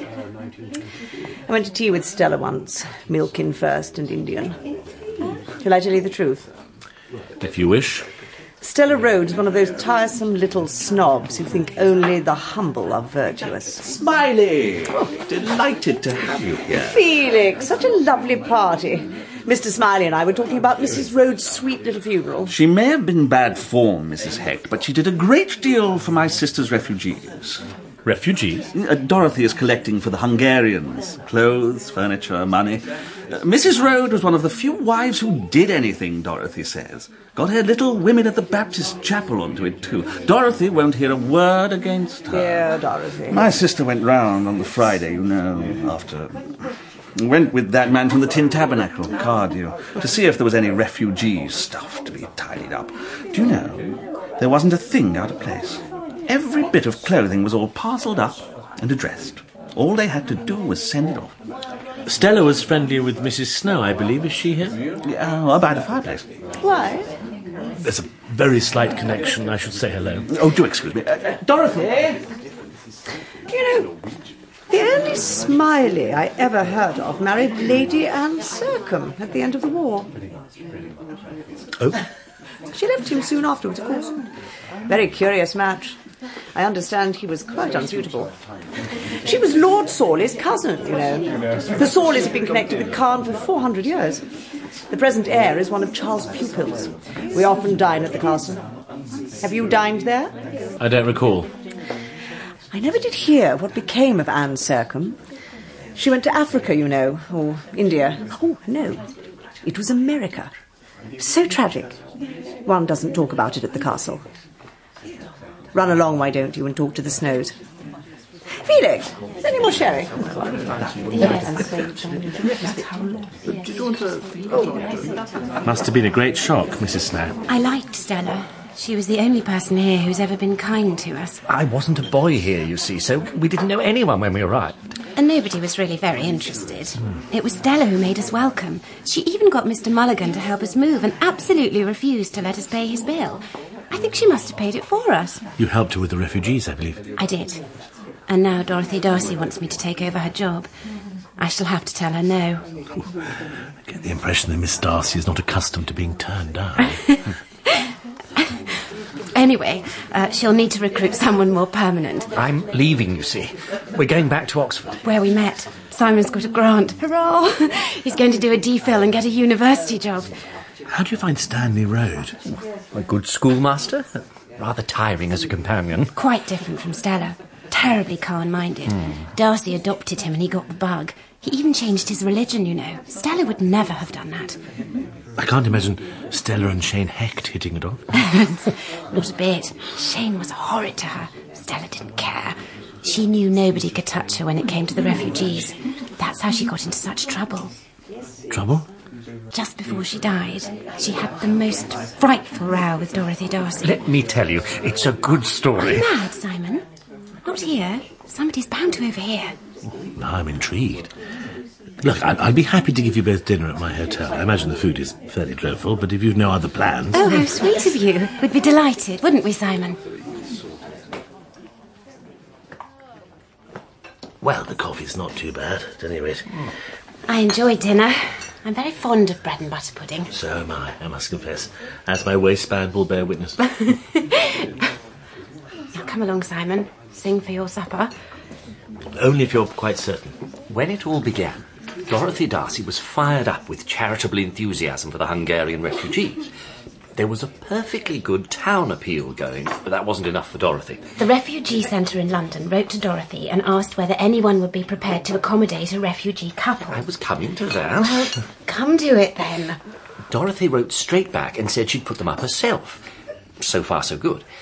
I went to tea with Stella once. Milk in first and Indian. Shall I tell you the truth? If you wish. Stella Rhodes, one of those tiresome little snobs who think only the humble are virtuous. Smiley! Oh, delighted to have you here. Felix, such a lovely party. Mr. Smiley and I were talking about Mrs. Rhodes' sweet little funeral. She may have been bad form, Mrs. Hecht, but she did a great deal for my sister's refugees. Refugees? Dorothy is collecting for the Hungarians. Clothes, furniture, money. Mrs. Rhodes was one of the few wives who did anything, Dorothy says. Got her little women at the Baptist chapel onto it, too. Dorothy won't hear a word against her. Dear Dorothy. My sister went round on the Friday, you know, after... Went with that man from the Tin Tabernacle, Cardew, to see if there was any refugee stuff to be tidied up. Do you know, there wasn't a thing out of place. Every bit of clothing was all parcelled up and addressed. All they had to do was send it off. Stella was friendly with Mrs. Snow, I believe. Is she here? Yeah, by the fireplace. Why? There's a very slight connection. I should say hello. Oh, do excuse me. Dorothy! You know, the only Smiley I ever heard of married Lady Anne Sercombe at the end of the war. Oh? She left him soon afterwards, of course. Very curious match. I understand he was quite unsuitable. She was Lord Sawley's cousin, you know. The Sawleys have been connected with Caen for 400 years. The present heir is one of Charles' pupils. We often dine at the castle. Have you dined there? I don't recall. I never did hear what became of Anne Sercombe. She went to Africa, you know, or India. Oh, no, it was America. So tragic. One doesn't talk about it at the castle. Run along, why don't you, and talk to the Snows. Felix, is any more sherry? Must have been a great shock, Mrs. Snow. I liked Stella. She was the only person here who's ever been kind to us. I wasn't a boy here, you see, so we didn't know anyone when we arrived. And nobody was really very interested. It was Stella who made us welcome. She even got Mr. Mulligan to help us move and absolutely refused to let us pay his bill. I think she must have paid it for us. You helped her with the refugees, I believe. I did. And now Dorothy Darcy wants me to take over her job. I shall have to tell her no. I get the impression that Miss Darcy is not accustomed to being turned down. Anyway, she'll need to recruit someone more permanent. I'm leaving, you see. We're going back to Oxford. Where we met. Simon's got a grant. Hurrah! He's going to do a DPhil and get a university job. How do you find Stanley Road? A good schoolmaster. Rather tiring as a companion. Quite different from Stella. Terribly Caen-minded. Darcy adopted him and he got the bug. He even changed his religion, you know. Stella would never have done that. I can't imagine Stella and Shane Hecht hitting it off. Not a bit. Shane was horrid to her. Stella didn't care. She knew nobody could touch her when it came to the refugees. That's how she got into such trouble. Trouble? Just before she died, she had the most frightful row with Dorothy Darcy. Let me tell you, it's a good story. Are you mad, Simon? Not here. Somebody's bound to overhear. I'm intrigued. Look, I'd be happy to give you both dinner at my hotel. I imagine the food is fairly dreadful, but if you've no other plans... Oh, how sweet of you. We'd be delighted, wouldn't we, Simon? Well, the coffee's not too bad, at any rate. I enjoyed dinner. I'm very fond of bread and butter pudding. So am I must confess. As my waistband will bear witness. Now come along, Simon. Sing for your supper. Only if you're quite certain. When it all began, Dorothy Darcy was fired up with charitable enthusiasm for the Hungarian refugees. There was a perfectly good town appeal going, but that wasn't enough for Dorothy. The refugee centre in London wrote to Dorothy and asked whether anyone would be prepared to accommodate a refugee couple. I was coming to that. Well, come to it then. Dorothy wrote straight back and said she'd put them up herself. So far, so good.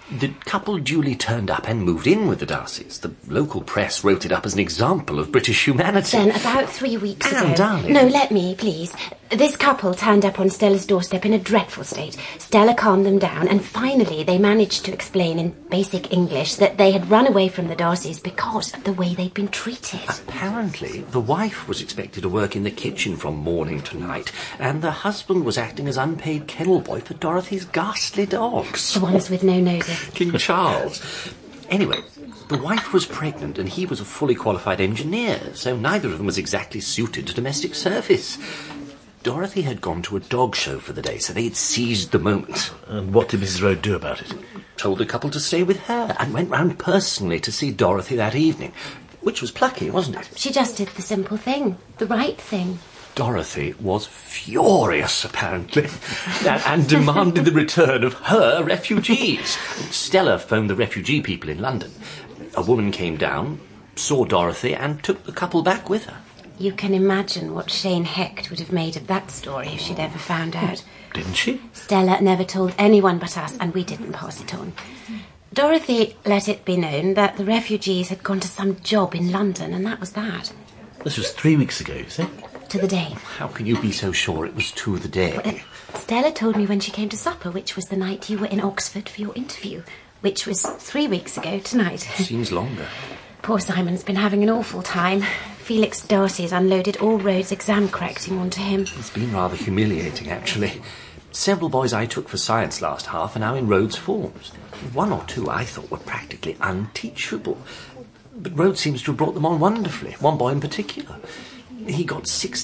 The couple duly turned up and moved in with the Darcys. The local press wrote it up as an example of British humanity. Then, about 3 weeks ago... darling. No, let me, please. This couple turned up on Stella's doorstep in a dreadful state. Stella calmed them down, and finally they managed to explain in basic English that they had run away from the Darcys because of the way they'd been treated. Apparently, the wife was expected to work in the kitchen from morning to night, and the husband was acting as unpaid kennel boy for Dorothy's ghastly dogs. The ones with no noses. King Charles. Anyway, the wife was pregnant and he was a fully qualified engineer, so neither of them was exactly suited to domestic service. Dorothy had gone to a dog show for the day, so they had seized the moment. And what did Mrs. Rhodes do about it? Told the couple to stay with her and went round personally to see Dorothy that evening, which was plucky, wasn't it? She just did the simple thing, the right thing. Dorothy was furious, apparently, and demanded the return of her refugees. Stella phoned the refugee people in London. A woman came down, saw Dorothy, and took the couple back with her. You can imagine what Shane Hecht would have made of that story if she'd ever found out. Didn't she? Stella never told anyone but us, and we didn't pass it on. Dorothy let it be known that the refugees had gone to some job in London, and that was that. This was 3 weeks ago, you say? To the day. How can you be so sure it was to the day? Well, Stella told me when she came to supper, which was the night you were in Oxford for your interview, which was 3 weeks ago tonight. Seems longer. Poor Simon's been having an awful time. Felix Darcy's unloaded all Rhodes' exam correcting onto him. It's been rather humiliating, actually. Several boys I took for science last half are now in Rhodes' forms. 1 or 2 I thought were practically unteachable. But Rhodes seems to have brought them on wonderfully. One boy in particular. He got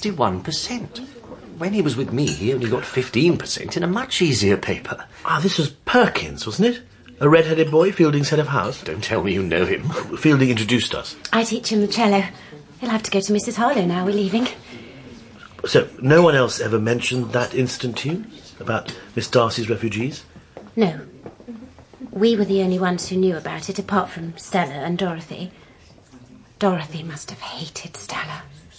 61%. When he was with me, he only got 15% in a much easier paper. Ah, this was Perkins, wasn't it? A red-headed boy, Fielding's head of house. Don't tell me you know him. Fielding introduced us. I teach him the cello. He'll have to go to Mrs. Harlow now, we're leaving. So, no one else ever mentioned that incident to you? About Miss Darcy's refugees? No. We were the only ones who knew about it, apart from Stella and Dorothy. Dorothy must have hated Stella.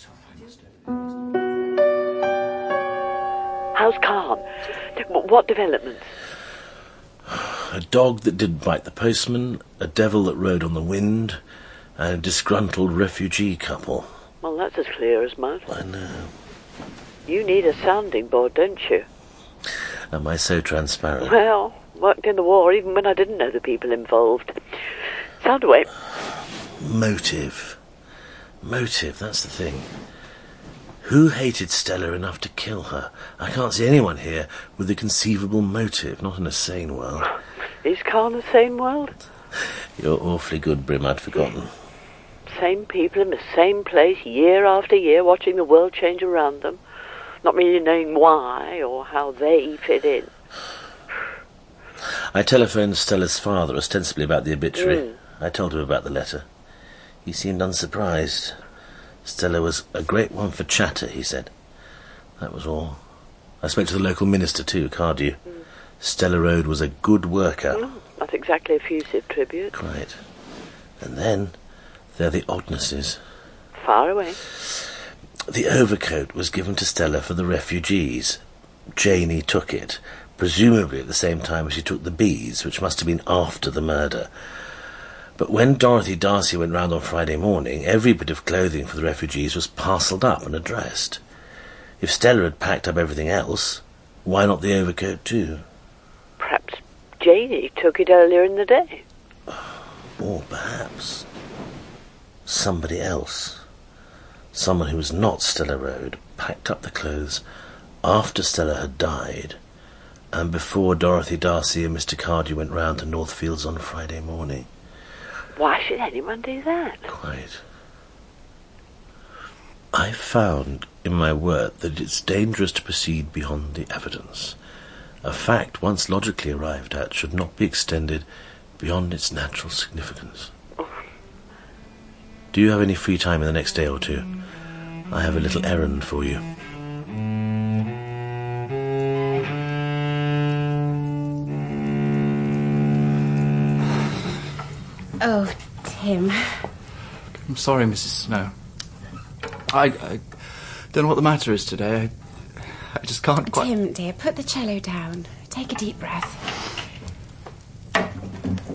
How's Khan? What developments? A dog that didn't bite the postman, a devil that rode on the wind, and a disgruntled refugee couple. Well, that's as clear as mud. I know. You need a sounding board, don't you? Am I so transparent? Well, worked in the war even when I didn't know the people involved. Sound away. Motive, that's the thing. Who hated Stella enough to kill her? I can't see anyone here with a conceivable motive, not in a sane world. Is Khan a sane world? You're awfully good, Brim, I'd forgotten. Same people in the same place year after year, watching the world change around them. Not really knowing why or how they fit in. I telephoned Stella's father, ostensibly about the obituary. I told him about the letter. He seemed unsurprised. Stella was a great one for chatter, he said. That was all. I spoke to the local minister too, Cardew. Stella Rhodes was a good worker. Not exactly effusive tribute. Quite. And then there are the oddnesses. Far away. The overcoat was given to Stella for the refugees. Janie took it, presumably at the same time as she took the beads, which must have been after the murder. But when Dorothy Darcy went round on Friday morning, every bit of clothing for the refugees was parcelled up and addressed. If Stella had packed up everything else, why not the overcoat too? Perhaps Janie took it earlier in the day. Or perhaps somebody else, someone who was not Stella Rhodes, packed up the clothes after Stella had died and before Dorothy Darcy and Mr. Cardew went round to Northfields on Friday morning. Why should anyone do that? Quite. I found in my work that it's dangerous to proceed beyond the evidence. A fact once logically arrived at should not be extended beyond its natural significance. Do you have any free time in the next day or two? I have a little errand for you. Oh, Tim. I'm sorry, Mrs. Snow. I don't know what the matter is today. I just can't quite... Tim, dear, put the cello down. Take a deep breath.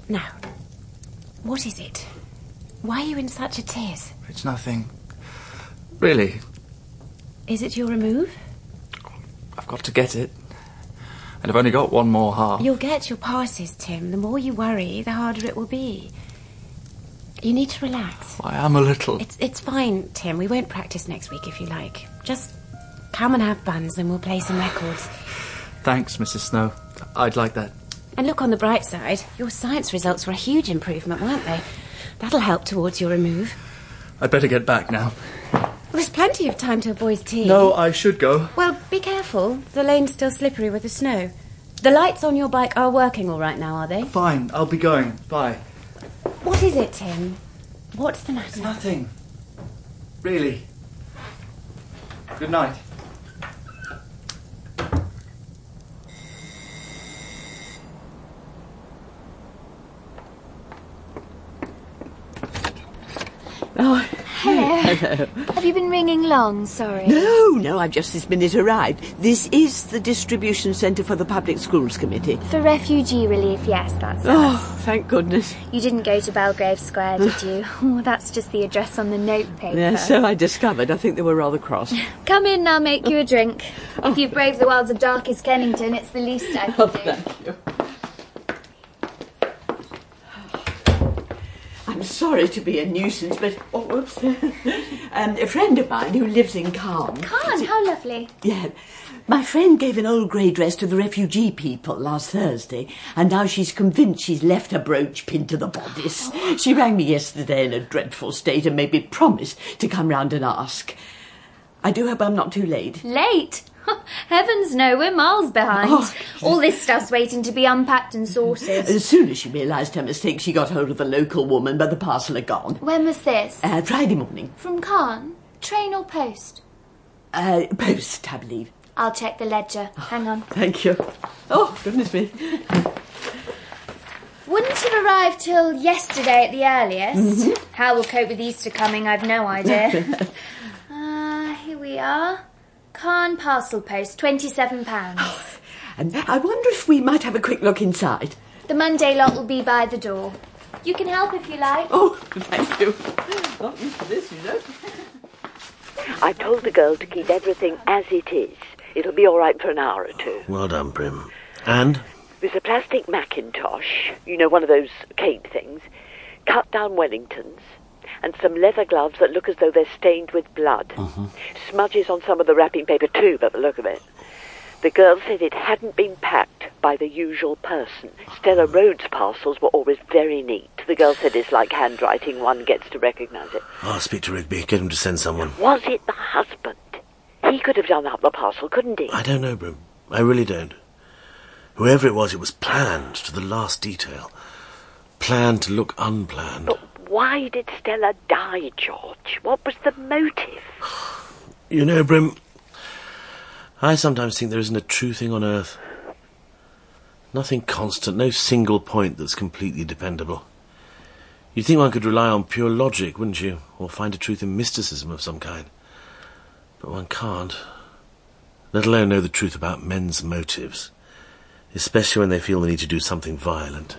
Now, what is it? Why are you in such a tears? It's nothing. Really. Is it your remove? I've got to get it. And I've only got one more half. You'll get your passes, Tim. The more you worry, the harder it will be. You need to relax. I am a little. It's fine, Tim. We won't practice next week if you like. Just come and have buns and we'll play some records. Thanks, Mrs. Snow. I'd like that. And look on the bright side. Your science results were a huge improvement, weren't they? That'll help towards your remove. I'd better get back now. There's plenty of time till boys' tea. No, I should go. Well, be careful. The lane's still slippery with the snow. The lights on your bike are working all right now, are they? Fine, I'll be going. Bye. What is it, Tim? What's the matter? Nothing. Really. Good night. Oh, hello. Hello. Have you been ringing long? Sorry. No, I've just this minute arrived. This is the distribution centre for the Public Schools Committee. For refugee relief, yes, that's Oh, us. thank goodness. You didn't go to Belgrave Square, did you? Oh, that's just the address on the notepaper. Yeah, so I discovered. I think they were rather cross. Come in and I'll make you a drink. If you've braved the wilds of darkest Kennington, it's the least I can do. Thank you. I'm sorry to be a nuisance, but whoops. A friend of mine who lives in Caen. Caen, how lovely. Yeah. My friend gave an old grey dress to the refugee people last Thursday, and now she's convinced she's left her brooch pinned to the bodice. She rang me yesterday in a dreadful state and made me promise to come round and ask. I do hope I'm not too late. Late? Heavens no, we're miles behind. Oh. All this stuff's waiting to be unpacked and sorted. As soon as she realised her mistake, she got hold of the local woman, but the parcel had gone. When was this? Friday morning. From Caen? Train or post? Post, I believe. I'll check the ledger. Hang on. Thank you. Oh, goodness me. Wouldn't have arrived till yesterday at the earliest. Mm-hmm. How we'll cope with Easter coming, I've no idea. Here we are. Caen parcel post, £27. And I wonder if we might have a quick look inside. The Monday lot will be by the door. You can help if you like. Oh, thank you. Not used to this, you know. I told the girl to keep everything as it is. It'll be all right for an hour or two. Well done, Prim. And? There's a plastic Macintosh, you know, one of those cape things, cut down Wellingtons, and some leather gloves that look as though they're stained with blood. Smudges on some of the wrapping paper too, by the look of it. The girl said it hadn't been packed by the usual person. Stella Rhodes' parcels were always very neat. The girl said it's like handwriting, one gets to recognise it. I'll speak to Rigby, get him to send someone. Was it the husband? He could have done up the parcel, couldn't he? I don't know, Brim. I really don't. Whoever it was planned to the last detail. Planned to look unplanned. But why did Stella die, George? What was the motive? You know, Brim, I sometimes think there isn't a true thing on earth. Nothing constant, no single point that's completely dependable. You'd think one could rely on pure logic, wouldn't you? Or find a truth in mysticism of some kind. But one can't. Let alone know the truth about men's motives. Especially when they feel the need to do something violent.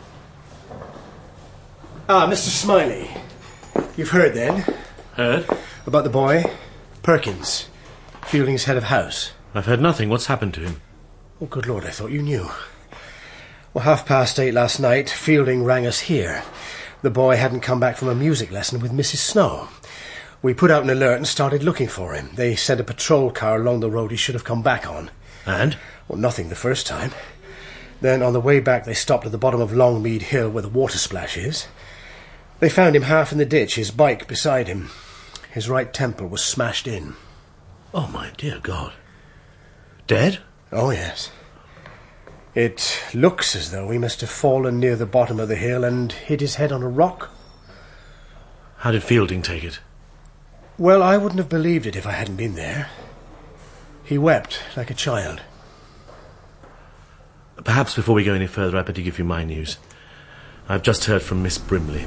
Ah, Mr. Smiley. You've heard, then? Heard? About the boy? Perkins. Fielding's head of house. I've heard nothing. What's happened to him? Oh, good Lord, I thought you knew. Well, 8:30 last night, Fielding rang us here. The boy hadn't come back from a music lesson with Mrs. Snow. We put out an alert and started looking for him. They sent a patrol car along the road he should have come back on. And? Well, nothing the first time. Then on the way back they stopped at the bottom of Longmead Hill where the water splash is. They found him half in the ditch, his bike beside him. His right temple was smashed in. Oh, my dear God. Dead? Oh, yes. It looks as though he must have fallen near the bottom of the hill and hit his head on a rock. How did Fielding take it? Well, I wouldn't have believed it if I hadn't been there. He wept like a child. Perhaps before we go any further, I'd better give you my news. I've just heard from Miss Brimley.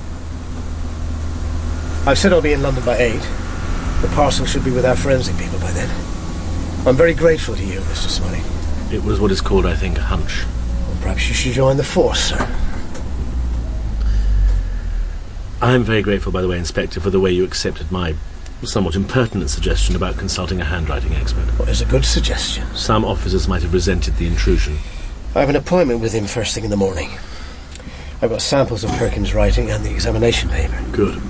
I've said I'll be in London by 8. The parcel should be with our forensic people by then. I'm very grateful to you, Mr. Smiley. It was what is called, I think, a hunch. Well, perhaps you should join the force, sir. I'm very grateful, by the way, Inspector, for the way you accepted my somewhat impertinent suggestion about consulting a handwriting expert. Well, it's a good suggestion. Some officers might have resented the intrusion. I have an appointment with him first thing in the morning. I've got samples of Perkins' writing and the examination paper. Good.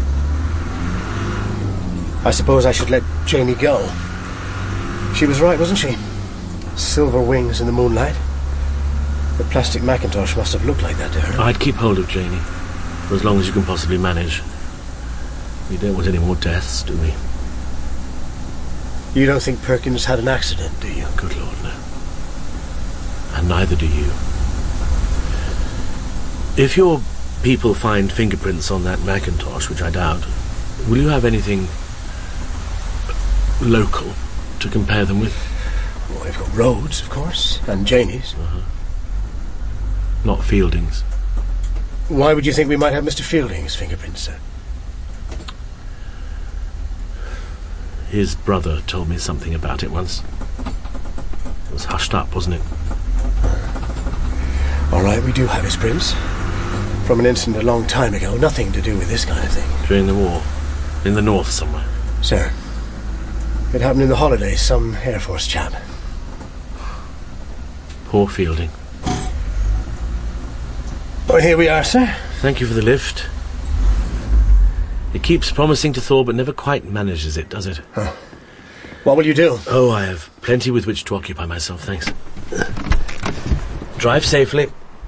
I suppose I should let Janie go. She was right, wasn't she? Silver wings in the moonlight. The plastic Macintosh must have looked like that to her. I'd keep hold of Janie, for as long as you can possibly manage. We don't want any more deaths, do we? You don't think Perkins had an accident, do you? Good Lord, no. And neither do you. If your people find fingerprints on that Macintosh, which I doubt, will you have anything local to compare them with? Well, we've got Rhodes, of course, and Janie's. Not Fielding's. Why would you think we might have Mr. Fielding's fingerprints, sir? His brother told me something about it once. It was hushed up, wasn't it? All right, we do have his prints. From an incident a long time ago. Nothing to do with this kind of thing. During the war. In the north somewhere. Sir, it happened in the holidays. Some Air Force chap. Poor Fielding. Well, here we are, sir. Thank you for the lift. It keeps promising to thaw, but never quite manages it, does it? Huh. What will you do? Oh, I have plenty with which to occupy myself, thanks. Drive safely.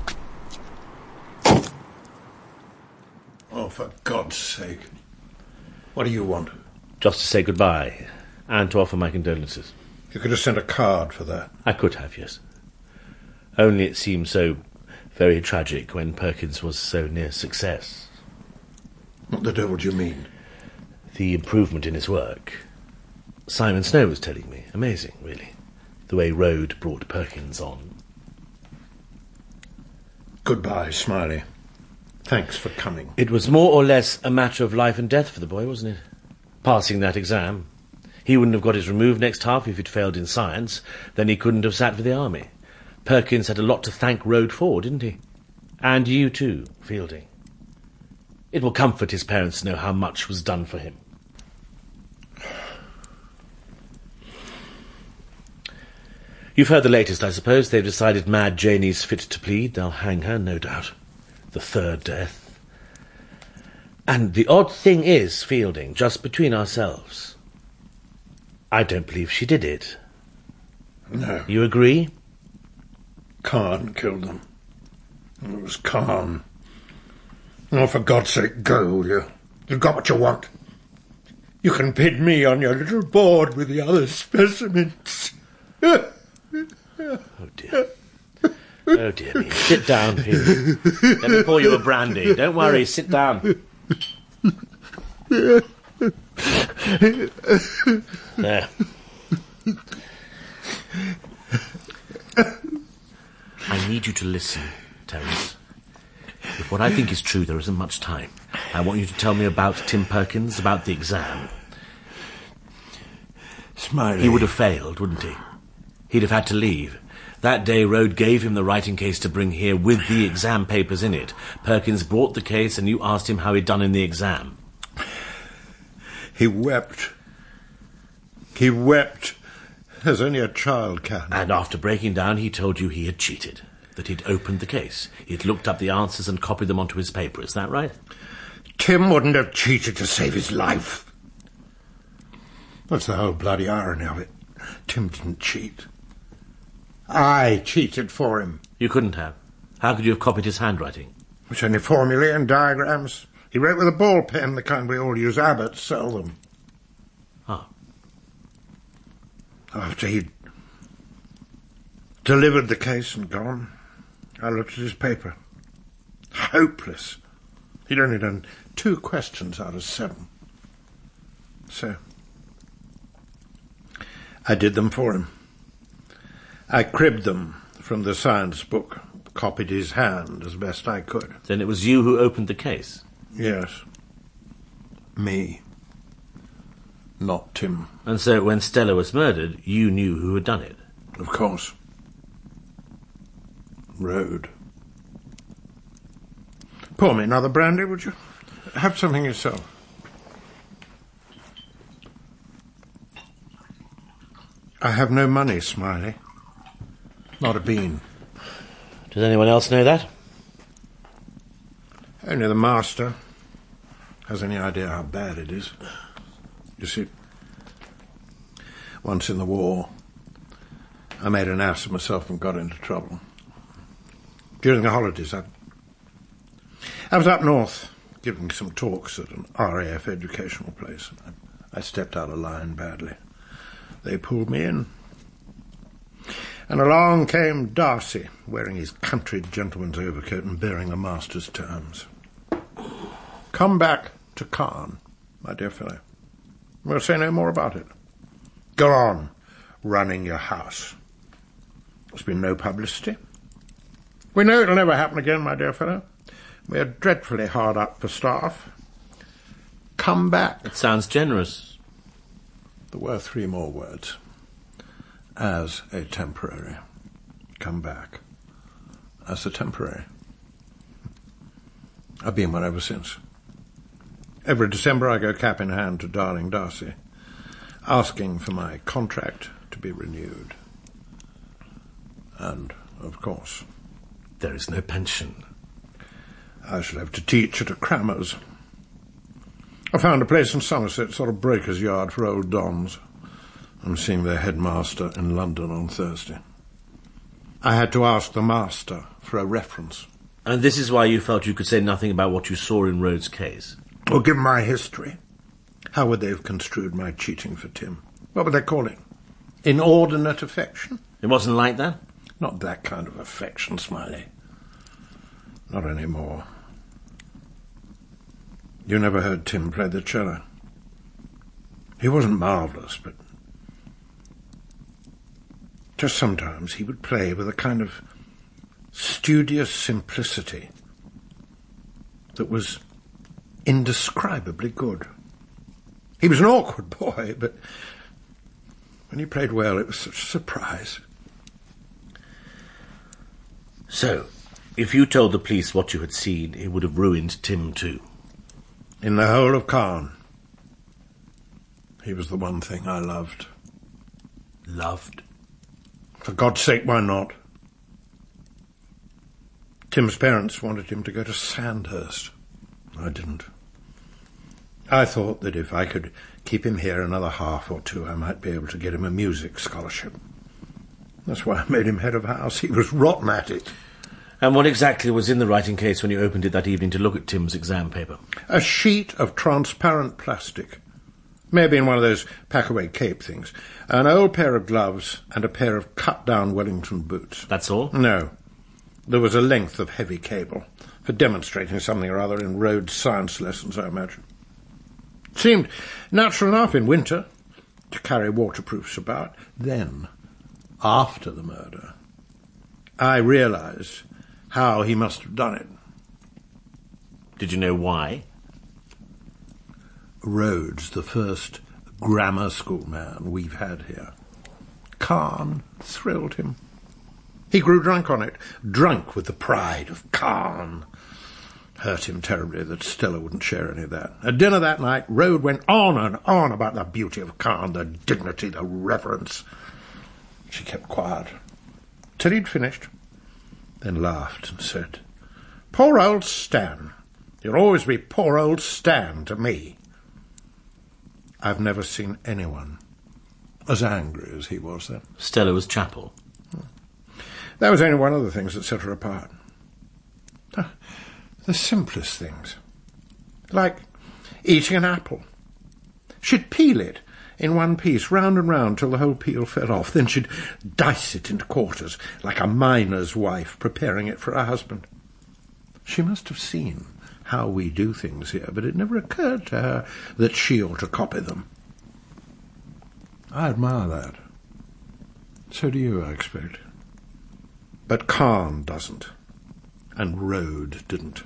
Oh, for God's sake. What do you want? Just to say goodbye, and to offer my condolences. You could have sent a card for that. I could have, yes. Only it seemed so very tragic when Perkins was so near success. What the devil do you mean? The improvement in his work. Simon Snow was telling me. Amazing, really. The way Rhodes brought Perkins on. Goodbye, Smiley. Thanks for coming. It was more or less a matter of life and death for the boy, wasn't it? Passing that exam. He wouldn't have got his removed next half if he'd failed in science. Then he couldn't have sat for the army. Perkins had a lot to thank Rhodes for, didn't he? And you too, Fielding. It will comfort his parents to know how much was done for him. You've heard the latest, I suppose. They've decided Mad Janie's fit to plead. They'll hang her, no doubt. The third death. And the odd thing is, Fielding, just between ourselves, I don't believe she did it. No. You agree? Khan killed them. It was Khan. Oh, for God's sake, go, will you? You've got what you want. You can bid me on your little board with the other specimens. Oh, dear. Oh, dear me. Sit down, Fielding. Let me pour you a brandy. Don't worry, sit down. There. I need you to listen, Terence. If what I think is true, there isn't much time. I want you to tell me about Tim Perkins, about the exam. Smiley. He would have failed, wouldn't he? He'd have had to leave. That day, Rhodes gave him the writing case to bring here with the exam papers in it. Perkins brought the case and you asked him how he'd done in the exam. He wept. He wept, as only a child can. And after breaking down, he told you he had cheated, that he'd opened the case. He'd looked up the answers and copied them onto his paper. Is that right? Tim wouldn't have cheated to save his life. That's the whole bloody irony of it. Tim didn't cheat. I cheated for him. You couldn't have. How could you have copied his handwriting? It's only formulae and diagrams. He wrote with a ball pen, the kind we all use. Abbott sell them. Ah. After he'd delivered the case and gone, I looked at his paper. Hopeless. He'd only done 2 questions out of 7. So I did them for him. I cribbed them from the science book, copied his hand as best I could. Then it was you who opened the case? Yes. Me. Not Tim. And so when Stella was murdered, you knew who had done it? Of course. Rhodes. Pour me another brandy, would you? Have something yourself. I have no money, Smiley. Not a bean. Does anyone else know that? Only the master has any idea how bad it is. You see, once in the war, I made an ass of myself and got into trouble. During the holidays, I was up north giving some talks at an RAF educational place. I stepped out of line badly. They pulled me in. And along came Darcy, wearing his country gentleman's overcoat and bearing the master's terms. Come back to Caen, my dear fellow. We'll say no more about it. Go on running your house. There's been no publicity. We know it'll never happen again, my dear fellow. We're dreadfully hard up for staff. Come back. It sounds generous. There were 3 more words. As a temporary. Come back. As a temporary. I've been one ever since. Every December I go cap in hand to darling Darcy, asking for my contract to be renewed. And, of course, there is no pension. I shall have to teach at a crammer's. I found a place in Somerset, sort of breaker's yard for old dons. I'm seeing their headmaster in London on Thursday. I had to ask the master for a reference. And this is why you felt you could say nothing about what you saw in Rhodes' case? Well, given my history, how would they have construed my cheating for Tim? What would they call it? Inordinate affection? It wasn't like that? Not that kind of affection, Smiley. Not anymore. You never heard Tim play the cello. He wasn't marvellous, but just sometimes he would play with a kind of studious simplicity that was indescribably good. He was an awkward boy, but when he played well, it was such a surprise. So, if you told the police what you had seen, it would have ruined Tim too. In the whole of Caen, he was the one thing I loved. Loved? For God's sake, why not? Tim's parents wanted him to go to Sandhurst. I didn't. I thought that if I could keep him here another half or 2, I might be able to get him a music scholarship. That's why I made him head of house. He was rotten at it. And what exactly was in the writing case when you opened it that evening to look at Tim's exam paper? A sheet of transparent plastic. Maybe in one of those pack-away cape things. An old pair of gloves and a pair of cut-down Wellington boots. That's all? No. There was a length of heavy cable for demonstrating something or other in Rhodes science lessons, I imagine. It seemed natural enough in winter to carry waterproofs about. Then, after the murder, I realised how he must have done it. Did you know why? Rhodes, the first grammar school man we've had here. Caen thrilled him. He grew drunk on it, drunk with the pride of Caen. Hurt him terribly that Stella wouldn't share any of that. At dinner that night, Rhodes went on and on about the beauty of Caen, the dignity, the reverence. She kept quiet till he'd finished, then laughed and said, "Poor old Stan. You'll always be poor old Stan to me." I've never seen anyone as angry as he was then. Stella was Chapel. That was only one of the things that set her apart. The simplest things. Like eating an apple. She'd peel it in one piece, round and round, till the whole peel fell off. Then she'd dice it into quarters, like a miner's wife preparing it for her husband. She must have seen how we do things here, but it never occurred to her that she ought to copy them. I admire that. So do you, I expect. But Caen doesn't, and Rhodes didn't.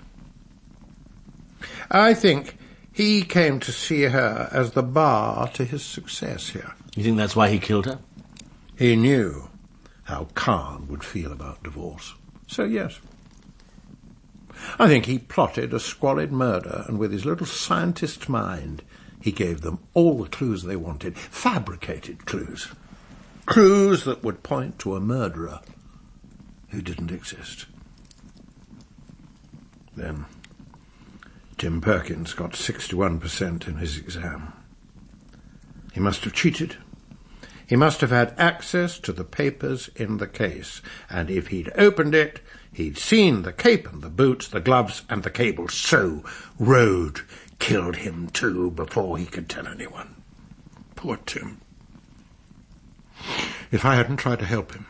I think he came to see her as the bar to his success here. You think that's why he killed her? He knew how Caen would feel about divorce. So, yes. I think he plotted a squalid murder, and with his little scientist's mind, he gave them all the clues they wanted, fabricated clues. Clues that would point to a murderer who didn't exist. Then Tim Perkins got 61% in his exam. He must have cheated. He must have had access to the papers in the case, and if he'd opened it, he'd seen the cape and the boots, the gloves and the cable. So Rode killed him too before he could tell anyone. Poor Tim. If I hadn't tried to help him,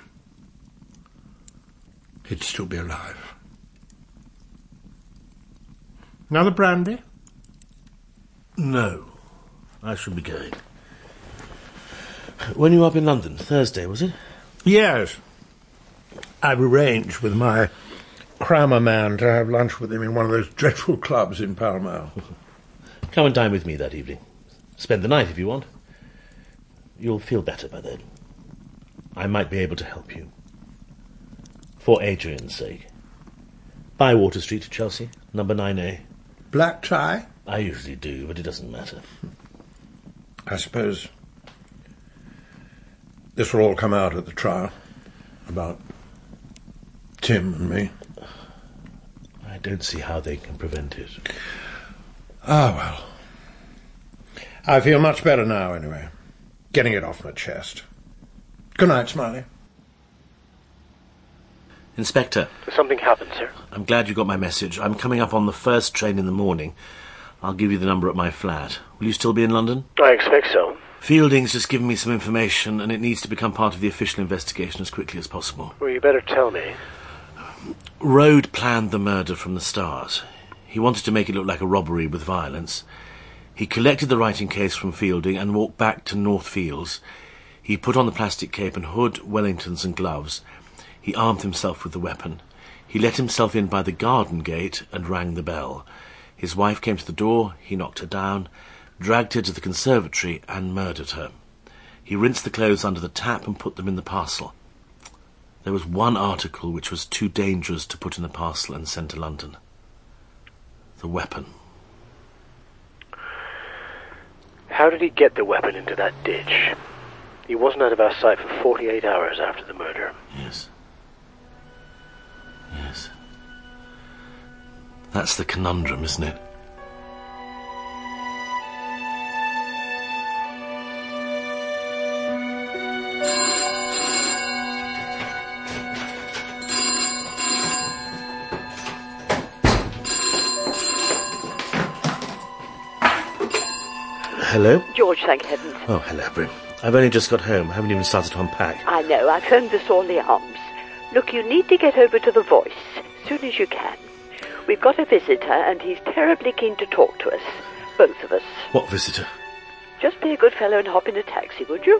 he'd still be alive. Another brandy? No. I should be going. When you were up in London? Thursday, was it? Yes. I've arranged with my Crammer man to have lunch with him in one of those dreadful clubs in Pall Mall. Come and dine with me that evening. Spend the night if you want. You'll feel better by then. I might be able to help you. For Adrian's sake. Bywater Street, Chelsea, number 9A. Black tie? I usually do, but it doesn't matter. I suppose this will all come out at the trial about Tim and me. I don't see how they can prevent it. Ah, well. I feel much better now, anyway. Getting it off my chest. Good night, Smiley. Inspector. Something happened, sir. I'm glad you got my message. I'm coming up on the first train in the morning. I'll give you the number at my flat. Will you still be in London? I expect so. Fielding's just given me some information, and it needs to become part of the official investigation as quickly as possible. Well, you better tell me. Rode planned the murder from the start. He wanted to make it look like a robbery with violence. He collected the writing case from Fielding and walked back to North Fields. He put on the plastic cape and hood, Wellingtons and gloves. He armed himself with the weapon. He let himself in by the garden gate and rang the bell. His wife came to the door, he knocked her down, dragged her to the conservatory and murdered her. He rinsed the clothes under the tap and put them in the parcel. There was one article which was too dangerous to put in the parcel and send to London. The weapon. How did he get the weapon into that ditch? He wasn't out of our sight for 48 hours after the murder. Yes. Yes. That's the conundrum, isn't it? Hello? George, thank heavens. Oh, hello, Brim. I've only just got home. I haven't even started to unpack. I know, I phoned the Sorley Arms. Look, you need to get over to the Voice, as soon as you can. We've got a visitor, and he's terribly keen to talk to us. Both of us. What visitor? Just be a good fellow and hop in a taxi, would you?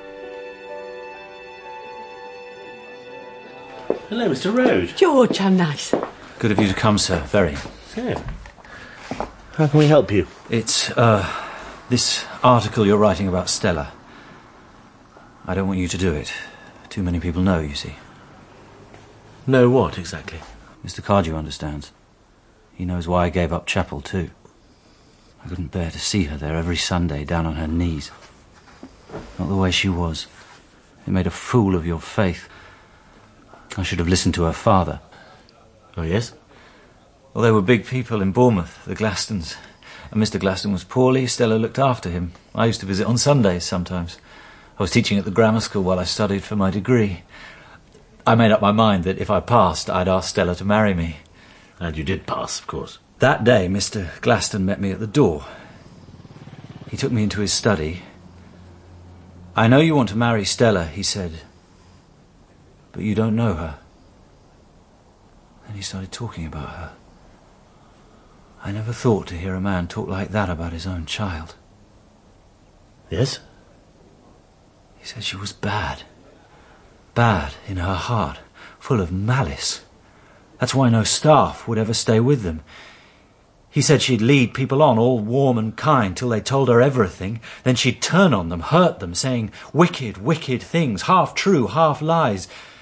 Hello, Mr. Rode. George, how nice. Good of you to come, sir. Very. Yeah. How can we help you? It's, this article you're writing about Stella. I don't want you to do it. Too many people know, you see. Know what, exactly? Mr. Cardew understands. He knows why I gave up chapel, too. I couldn't bear to see her there every Sunday, down on her knees. Not the way she was. It made a fool of your faith. I should have listened to her father. Oh, yes? Well, they were big people in Bournemouth, the Glastons. And Mr. Glaston was poorly. Stella looked after him. I used to visit on Sundays sometimes. I was teaching at the grammar school while I studied for my degree. I made up my mind that if I passed, I'd ask Stella to marry me. And you did pass, of course. That day, Mr. Glaston met me at the door. He took me into his study. I know you want to marry Stella, he said, but you don't know her. Then he started talking about her. I never thought to hear a man talk like that about his own child. Yes? He said she was bad. Bad in her heart, full of malice. That's why no staff would ever stay with them. He said she'd lead people on, all warm and kind, till they told her everything. Then she'd turn on them, hurt them, saying wicked, wicked things, half true, half lies.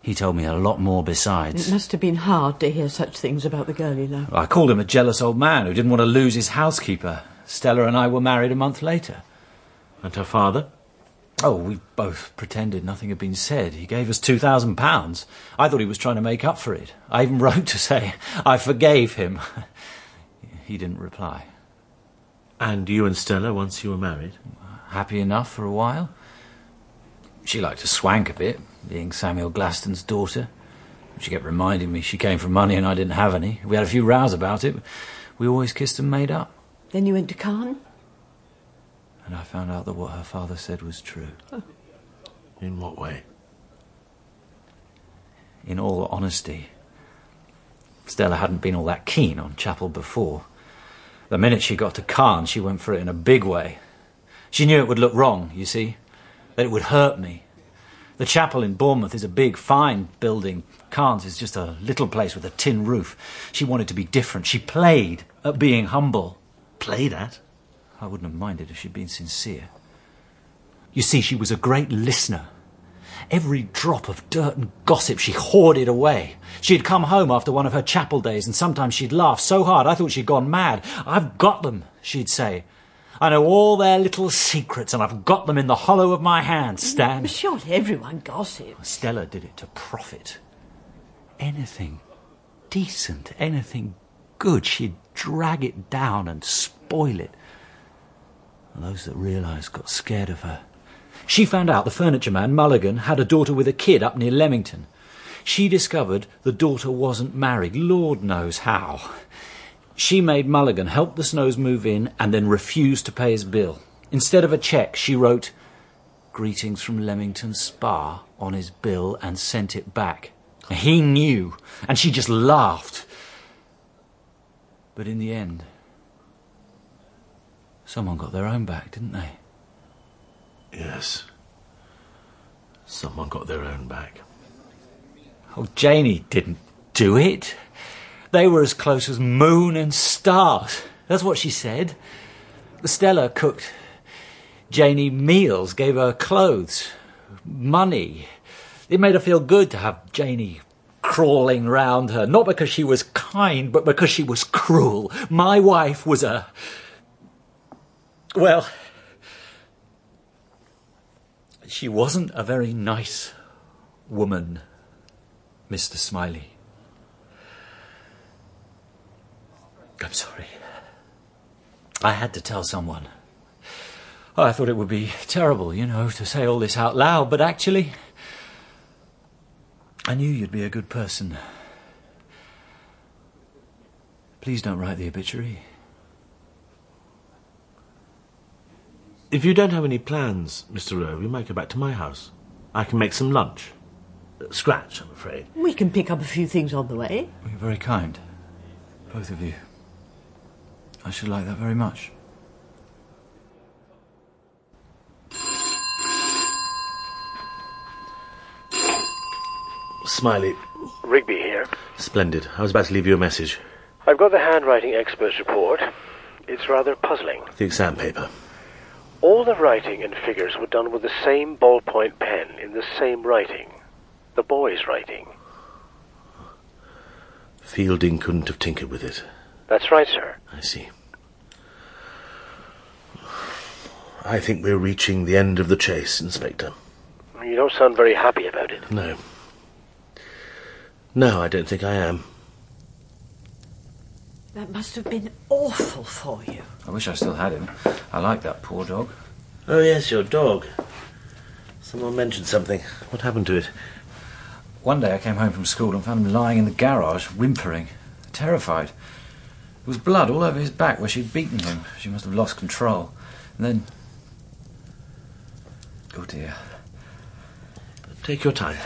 He told me a lot more besides. It must have been hard to hear such things about the girlie, though. I called him a jealous old man who didn't want to lose his housekeeper. Stella and I were married a month later. And her father? Oh, we both pretended nothing had been said. He gave us £2,000. I thought he was trying to make up for it. I even wrote to say I forgave him. He didn't reply. And you and Stella, once you were married? Happy enough for a while. She liked to swank a bit, being Samuel Glaston's daughter. She kept reminding me she came from money and I didn't have any. We had a few rows about it. We always kissed and made up. Then you went to Cannes? And I found out that what her father said was true. Oh. In what way? In all honesty, Stella hadn't been all that keen on Chapel before. The minute she got to Cannes, she went for it in a big way. She knew it would look wrong, you see, that it would hurt me. The chapel in Bournemouth is a big, fine building. Cannes is just a little place with a tin roof. She wanted to be different. She played at being humble. Played at? I wouldn't have minded if she'd been sincere. You see, she was a great listener. Every drop of dirt and gossip she hoarded away. She'd come home after one of her chapel days and sometimes she'd laugh so hard I thought she'd gone mad. "I've got them," she'd say. "I know all their little secrets and I've got them in the hollow of my hand, Stan." But surely everyone gossips. Stella did it to profit. Anything decent, anything good, she'd drag it down and spoil it. And those that realised got scared of her. She found out the furniture man, Mulligan, had a daughter with a kid up near Leamington. She discovered the daughter wasn't married, Lord knows how. She made Mulligan help the Snows move in and then refused to pay his bill. Instead of a cheque, she wrote "Greetings from Leamington Spa" on his bill and sent it back. He knew, and she just laughed. But in the end, someone got their own back, didn't they? Yes. Someone got their own back. Oh, Janie didn't do it. They were as close as moon and stars. That's what she said. Stella cooked Janie meals, gave her clothes, money. It made her feel good to have Janie crawling round her, not because she was kind, but because she was cruel. My wife was well, she wasn't a very nice woman, Mr. Smiley. I'm sorry. I had to tell someone. I thought it would be terrible, to say all this out loud, but actually, I knew you'd be a good person. Please don't write the obituary. If you don't have any plans, Mr. Rowe, we might go back to my house. I can make some lunch. Scratch, I'm afraid. We can pick up a few things on the way. You're very kind, both of you. I should like that very much. Smiley. Rigby here. Splendid. I was about to leave you a message. I've got the handwriting expert's report. It's rather puzzling. The exam paper. All the writing and figures were done with the same ballpoint pen in the same writing. The boy's writing. Fielding couldn't have tinkered with it. That's right, sir. I see. I think we're reaching the end of the chase, Inspector. You don't sound very happy about it. No. No, I don't think I am. That must have been awful for you. I wish I still had him. I like that poor dog. Oh, yes, your dog. Someone mentioned something. What happened to it? One day I came home from school and found him lying in the garage, whimpering, terrified. There was blood all over his back where she'd beaten him. She must have lost control. And then... Oh, dear. Take your time.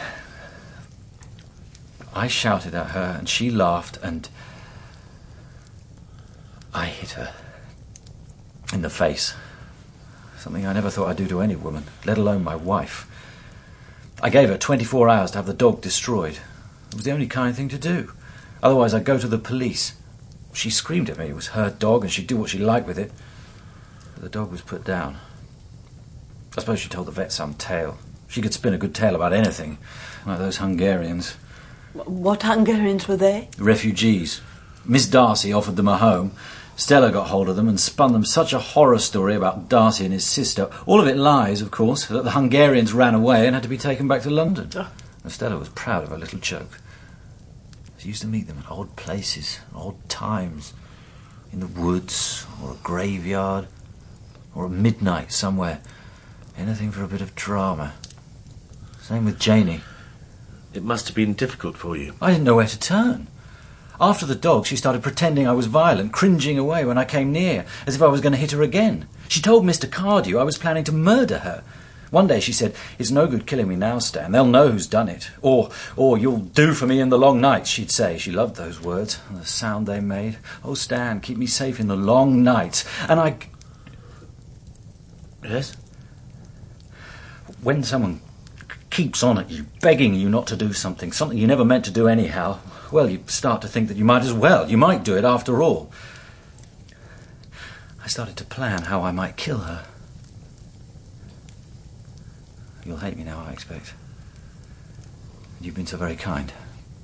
I shouted at her and she laughed and I hit her in the face. Something I never thought I'd do to any woman, let alone my wife. I gave her 24 hours to have the dog destroyed. It was the only kind thing to do. Otherwise I'd go to the police. She screamed at me. It was her dog and she'd do what she liked with it. But the dog was put down. I suppose she told the vet some tale. She could spin a good tale about anything, like those Hungarians. What Hungarians were they? Refugees. Miss Darcy offered them a home. Stella got hold of them and spun them such a horror story about Darcy and his sister. All of it lies, of course, that the Hungarians ran away and had to be taken back to London. And Stella was proud of her little joke. She used to meet them at odd places, odd times. In the woods, or a graveyard, or at midnight somewhere. Anything for a bit of drama. Same with Janie. It must have been difficult for you. I didn't know where to turn. After the dog, she started pretending I was violent, cringing away when I came near, as if I was going to hit her again. She told Mr. Cardew I was planning to murder her. One day she said, "It's no good killing me now, Stan. They'll know who's done it. Or you'll do for me in the long nights," she'd say. She loved those words, and the sound they made. "Oh, Stan, keep me safe in the long nights." And I... Yes? When someone keeps on at you, begging you not to do something you never meant to do anyhow, well, you start to think that you might as well. You might do it after all. I started to plan how I might kill her. You'll hate me now, I expect. You've been so very kind.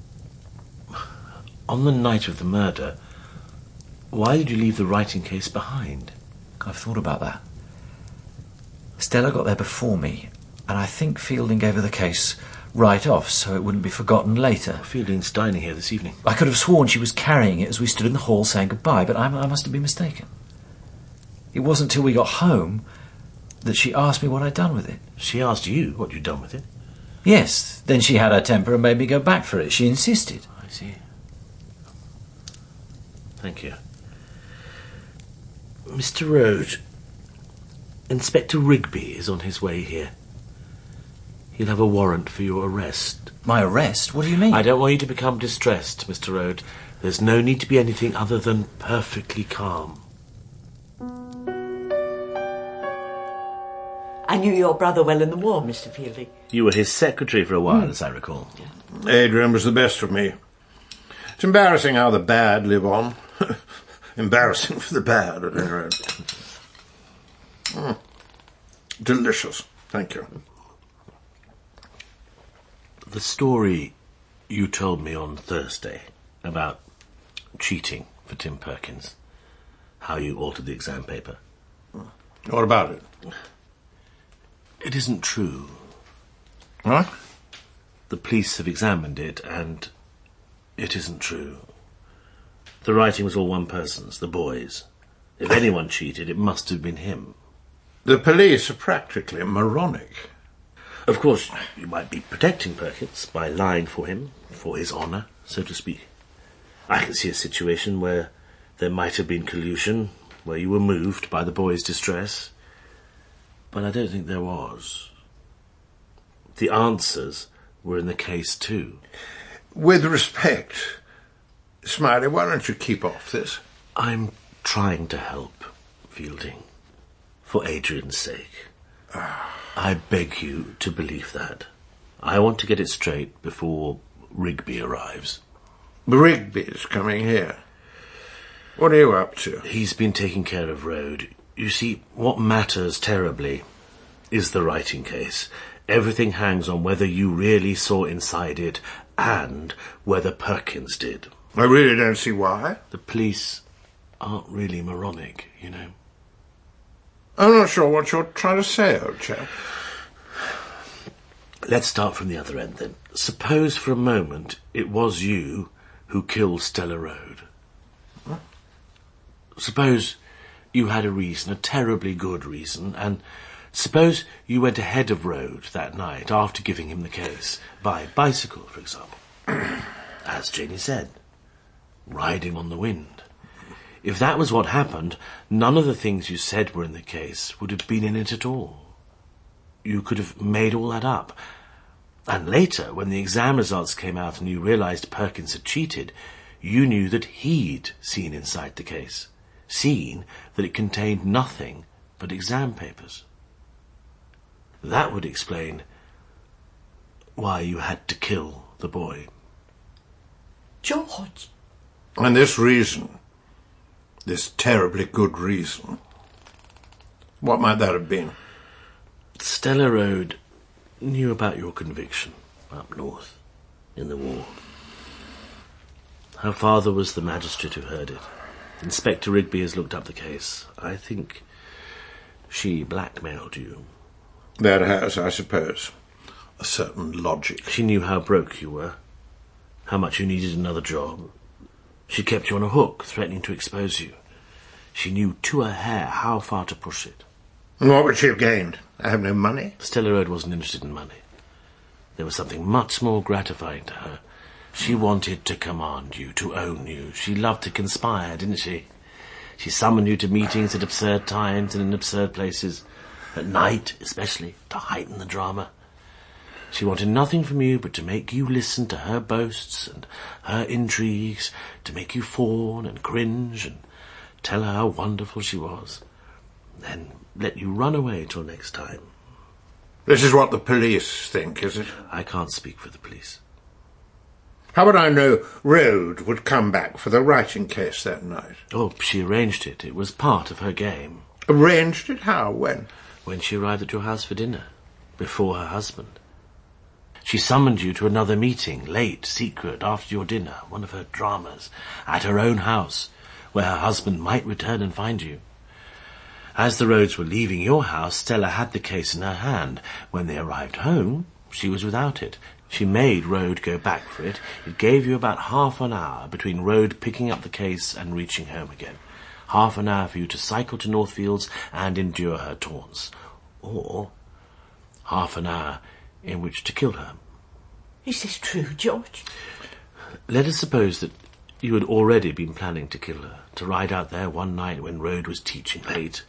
On the night of the murder, why did you leave the writing case behind? I've thought about that. Stella got there before me, and I think Fielding gave her the case right off so it wouldn't be forgotten later. Fielding's dining here this evening. I could have sworn she was carrying it as we stood in the hall saying goodbye, but I must have been mistaken. It wasn't till we got home that she asked me what I'd done with it. She asked you what you'd done with it? Yes. Then she had her temper and made me go back for it. She insisted. I see. Thank you. Mr. Rhodes, Inspector Rigby is on his way here. He'll have a warrant for your arrest. My arrest? What do you mean? I don't want you to become distressed, Mr. Rhodes. There's no need to be anything other than perfectly calm. I knew your brother well in the war, Mr. Fielding. You were his secretary for a while, as I recall. Adrian was the best of me. It's embarrassing how the bad live on. Embarrassing for the bad, at any rate. Delicious. Thank you. The story you told me on Thursday about cheating for Tim Perkins, how you altered the exam paper. What about it? It isn't true. What? The police have examined it, and it isn't true. The writing was all one person's, the boy's. If anyone cheated, it must have been him. The police are practically moronic. Of course, you might be protecting Perkins by lying for him, for his honour, so to speak. I can see a situation where there might have been collusion, where you were moved by the boy's distress. But I don't think there was. The answers were in the case too. With respect, Smiley, why don't you keep off this? I'm trying to help, Fielding. For Adrian's sake. I beg you to believe that. I want to get it straight before Rigby arrives. Rigby's coming here. What are you up to? He's been taking care of Rhodes. You see, what matters terribly is the writing case. Everything hangs on whether you really saw inside it and whether Perkins did. I really don't see why. The police aren't really moronic, you know. I'm not sure what you're trying to say, old chap. Let's start from the other end, then. Suppose for a moment it was you who killed Stella Rhodes. What? Suppose you had a reason, a terribly good reason, and suppose you went ahead of Rhodes that night after giving him the case, by bicycle, for example. As Janie said, riding on the wind. If that was what happened, none of the things you said were in the case would have been in it at all. You could have made all that up. And later, when the exam results came out and you realised Perkins had cheated, you knew that he'd seen inside the case, seen that it contained nothing but exam papers. That would explain why you had to kill the boy. George! And this reason, this terribly good reason, what might that have been? Stella Rhodes knew about your conviction up north in the war. Her father was the magistrate who heard it. Inspector Rigby has looked up the case. I think she blackmailed you. That has, I suppose, a certain logic. She knew how broke you were, how much you needed another job. She kept you on a hook, threatening to expose you. She knew to a hair how far to push it. And what would she have gained? I have no money. Stella Road wasn't interested in money. There was something much more gratifying to her. She wanted to command you, to own you. She loved to conspire, didn't she? She summoned you to meetings at absurd times and in absurd places. At night, especially, to heighten the drama. She wanted nothing from you but to make you listen to her boasts and her intrigues, to make you fawn and cringe and tell her how wonderful she was. Then let you run away till next time. This is what the police think, is it? I can't speak for the police. How would I know Rode would come back for the writing case that night? Oh, she arranged it. It was part of her game. Arranged it? How? When? When she arrived at your house for dinner, before her husband. She summoned you to another meeting, late, secret, after your dinner, one of her dramas, at her own house, where her husband might return and find you. As the Rhodes were leaving your house, Stella had the case in her hand. When they arrived home, she was without it. She made Rode go back for it. It gave you about half an hour between Rode picking up the case and reaching home again. Half an hour for you to cycle to Northfields and endure her taunts. Or half an hour in which to kill her. Is this true, George? Let us suppose that you had already been planning to kill her, to ride out there one night when Rode was teaching late.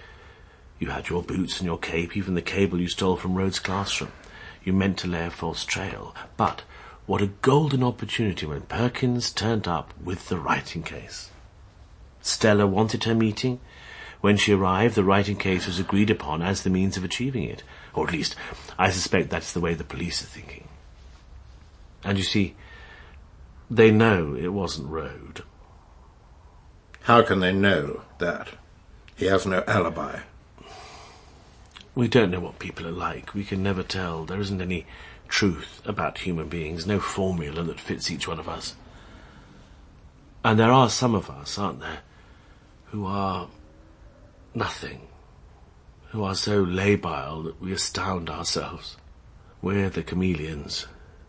You had your boots and your cape, even the cable you stole from Rhode's classroom. You meant to lay a false trail. But what a golden opportunity when Perkins turned up with the writing case. Stella wanted her meeting. When she arrived, the writing case was agreed upon as the means of achieving it. Or at least, I suspect that's the way the police are thinking. And you see, they know it wasn't Rode. How can they know that? He has no alibi. We don't know what people are like. We can never tell. There isn't any truth about human beings, no formula that fits each one of us. And there are some of us, aren't there, who are nothing, who are so labile that we astound ourselves. We're the chameleons.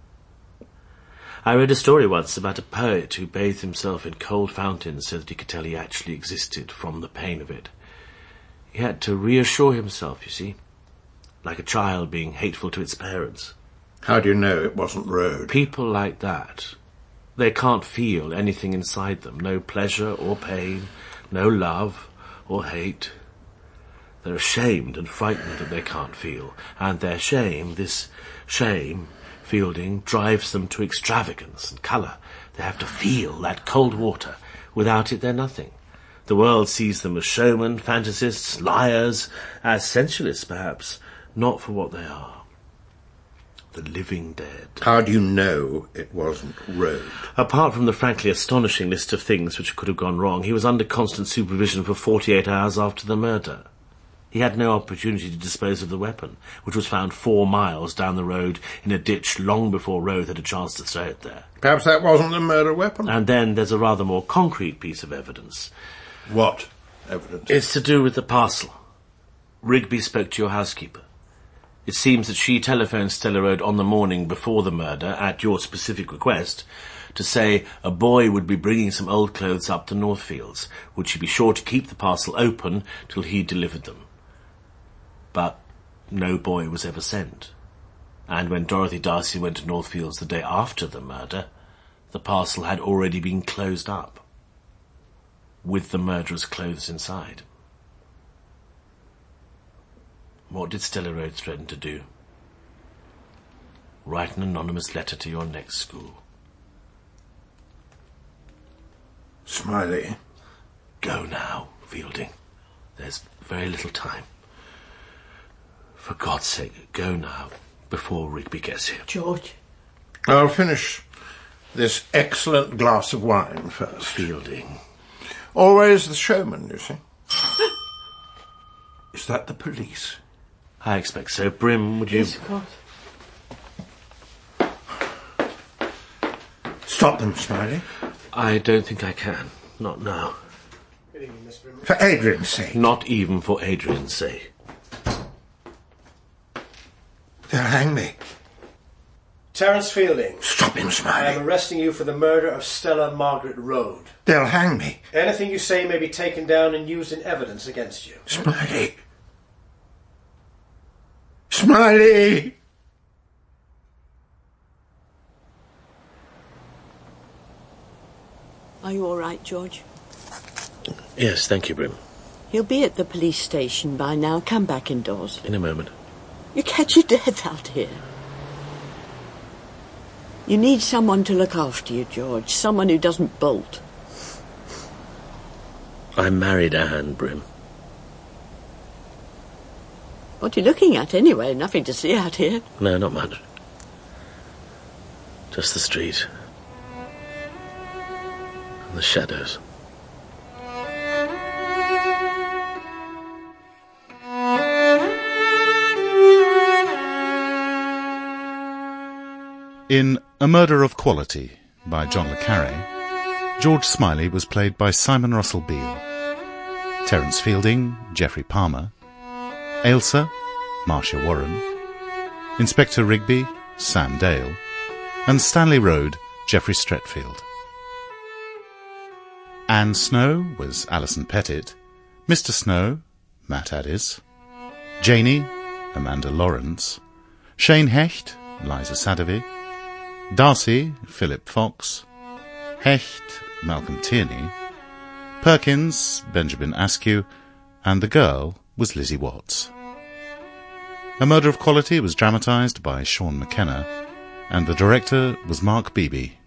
I read a story once about a poet who bathed himself in cold fountains so that he could tell he actually existed from the pain of it. He had to reassure himself, you see, like a child being hateful to its parents. How do you know it wasn't Rode? People like that, they can't feel anything inside them, no pleasure or pain, no love or hate. They're ashamed and frightened that they can't feel, and their shame, this shame, Fielding, drives them to extravagance and colour. They have to feel that cold water. Without it, they're nothing. The world sees them as showmen, fantasists, liars, as sensualists, perhaps, not for what they are. The living dead. How do you know it wasn't Rode? Apart from the frankly astonishing list of things which could have gone wrong, he was under constant supervision for 48 hours after the murder. He had no opportunity to dispose of the weapon, which was found 4 miles down the road in a ditch long before Rode had a chance to throw it there. Perhaps that wasn't the murder weapon? And then there's a rather more concrete piece of evidence. What evidence? It's to do with the parcel. Rigby spoke to your housekeeper. It seems that she telephoned Stella Road on the morning before the murder, at your specific request, to say a boy would be bringing some old clothes up to Northfields. Would she be sure to keep the parcel open till he delivered them? But no boy was ever sent. And when Dorothy Darcy went to Northfields the day after the murder, the parcel had already been closed up, with the murderer's clothes inside. What did Stella Road threaten to do? Write an anonymous letter to your next school. Smiley. Go now, Fielding. There's very little time. For God's sake, go now, before Rigby gets here. George. I'll finish this excellent glass of wine first. Fielding. Always the showman, you see. Is that the police? I expect so. Brim, would you... Yes, of course. Stop them, Smiley. I don't think I can. Not now. For Adrian's sake. Not even for Adrian's sake. They'll hang me. Terence Fielding. Stop him, I Smiley. am arresting you for the murder of Stella Margaret Road. They'll hang me. Anything you say may be taken down and used in evidence against you. Smiley. Smiley! Are you all right, George? Yes, thank you, Brim. He'll be at the police station by now. Come back indoors. In a moment. You catch your death out here. You need someone to look after you, George. Someone who doesn't bolt. I married Anne, Brim. What are you looking at, anyway? Nothing to see out here. No, not much. Just the street. And the shadows. In A Murder of Quality by John le Carré, George Smiley was played by Simon Russell Beale, Terence Fielding, Geoffrey Palmer, Ailsa, Marcia Warren, Inspector Rigby, Sam Dale, and Stanley Road, Geoffrey Stretfield. Anne Snow was Alison Pettit, Mr. Snow, Matt Addis, Janie, Amanda Lawrence, Shane Hecht, Liza Sadovy, Darcy, Philip Fox, Hecht, Malcolm Tierney, Perkins, Benjamin Askew, and the girl was Lizzie Watts. A Murder of Quality was dramatised by Sean McKenna, and the director was Mark Beebe.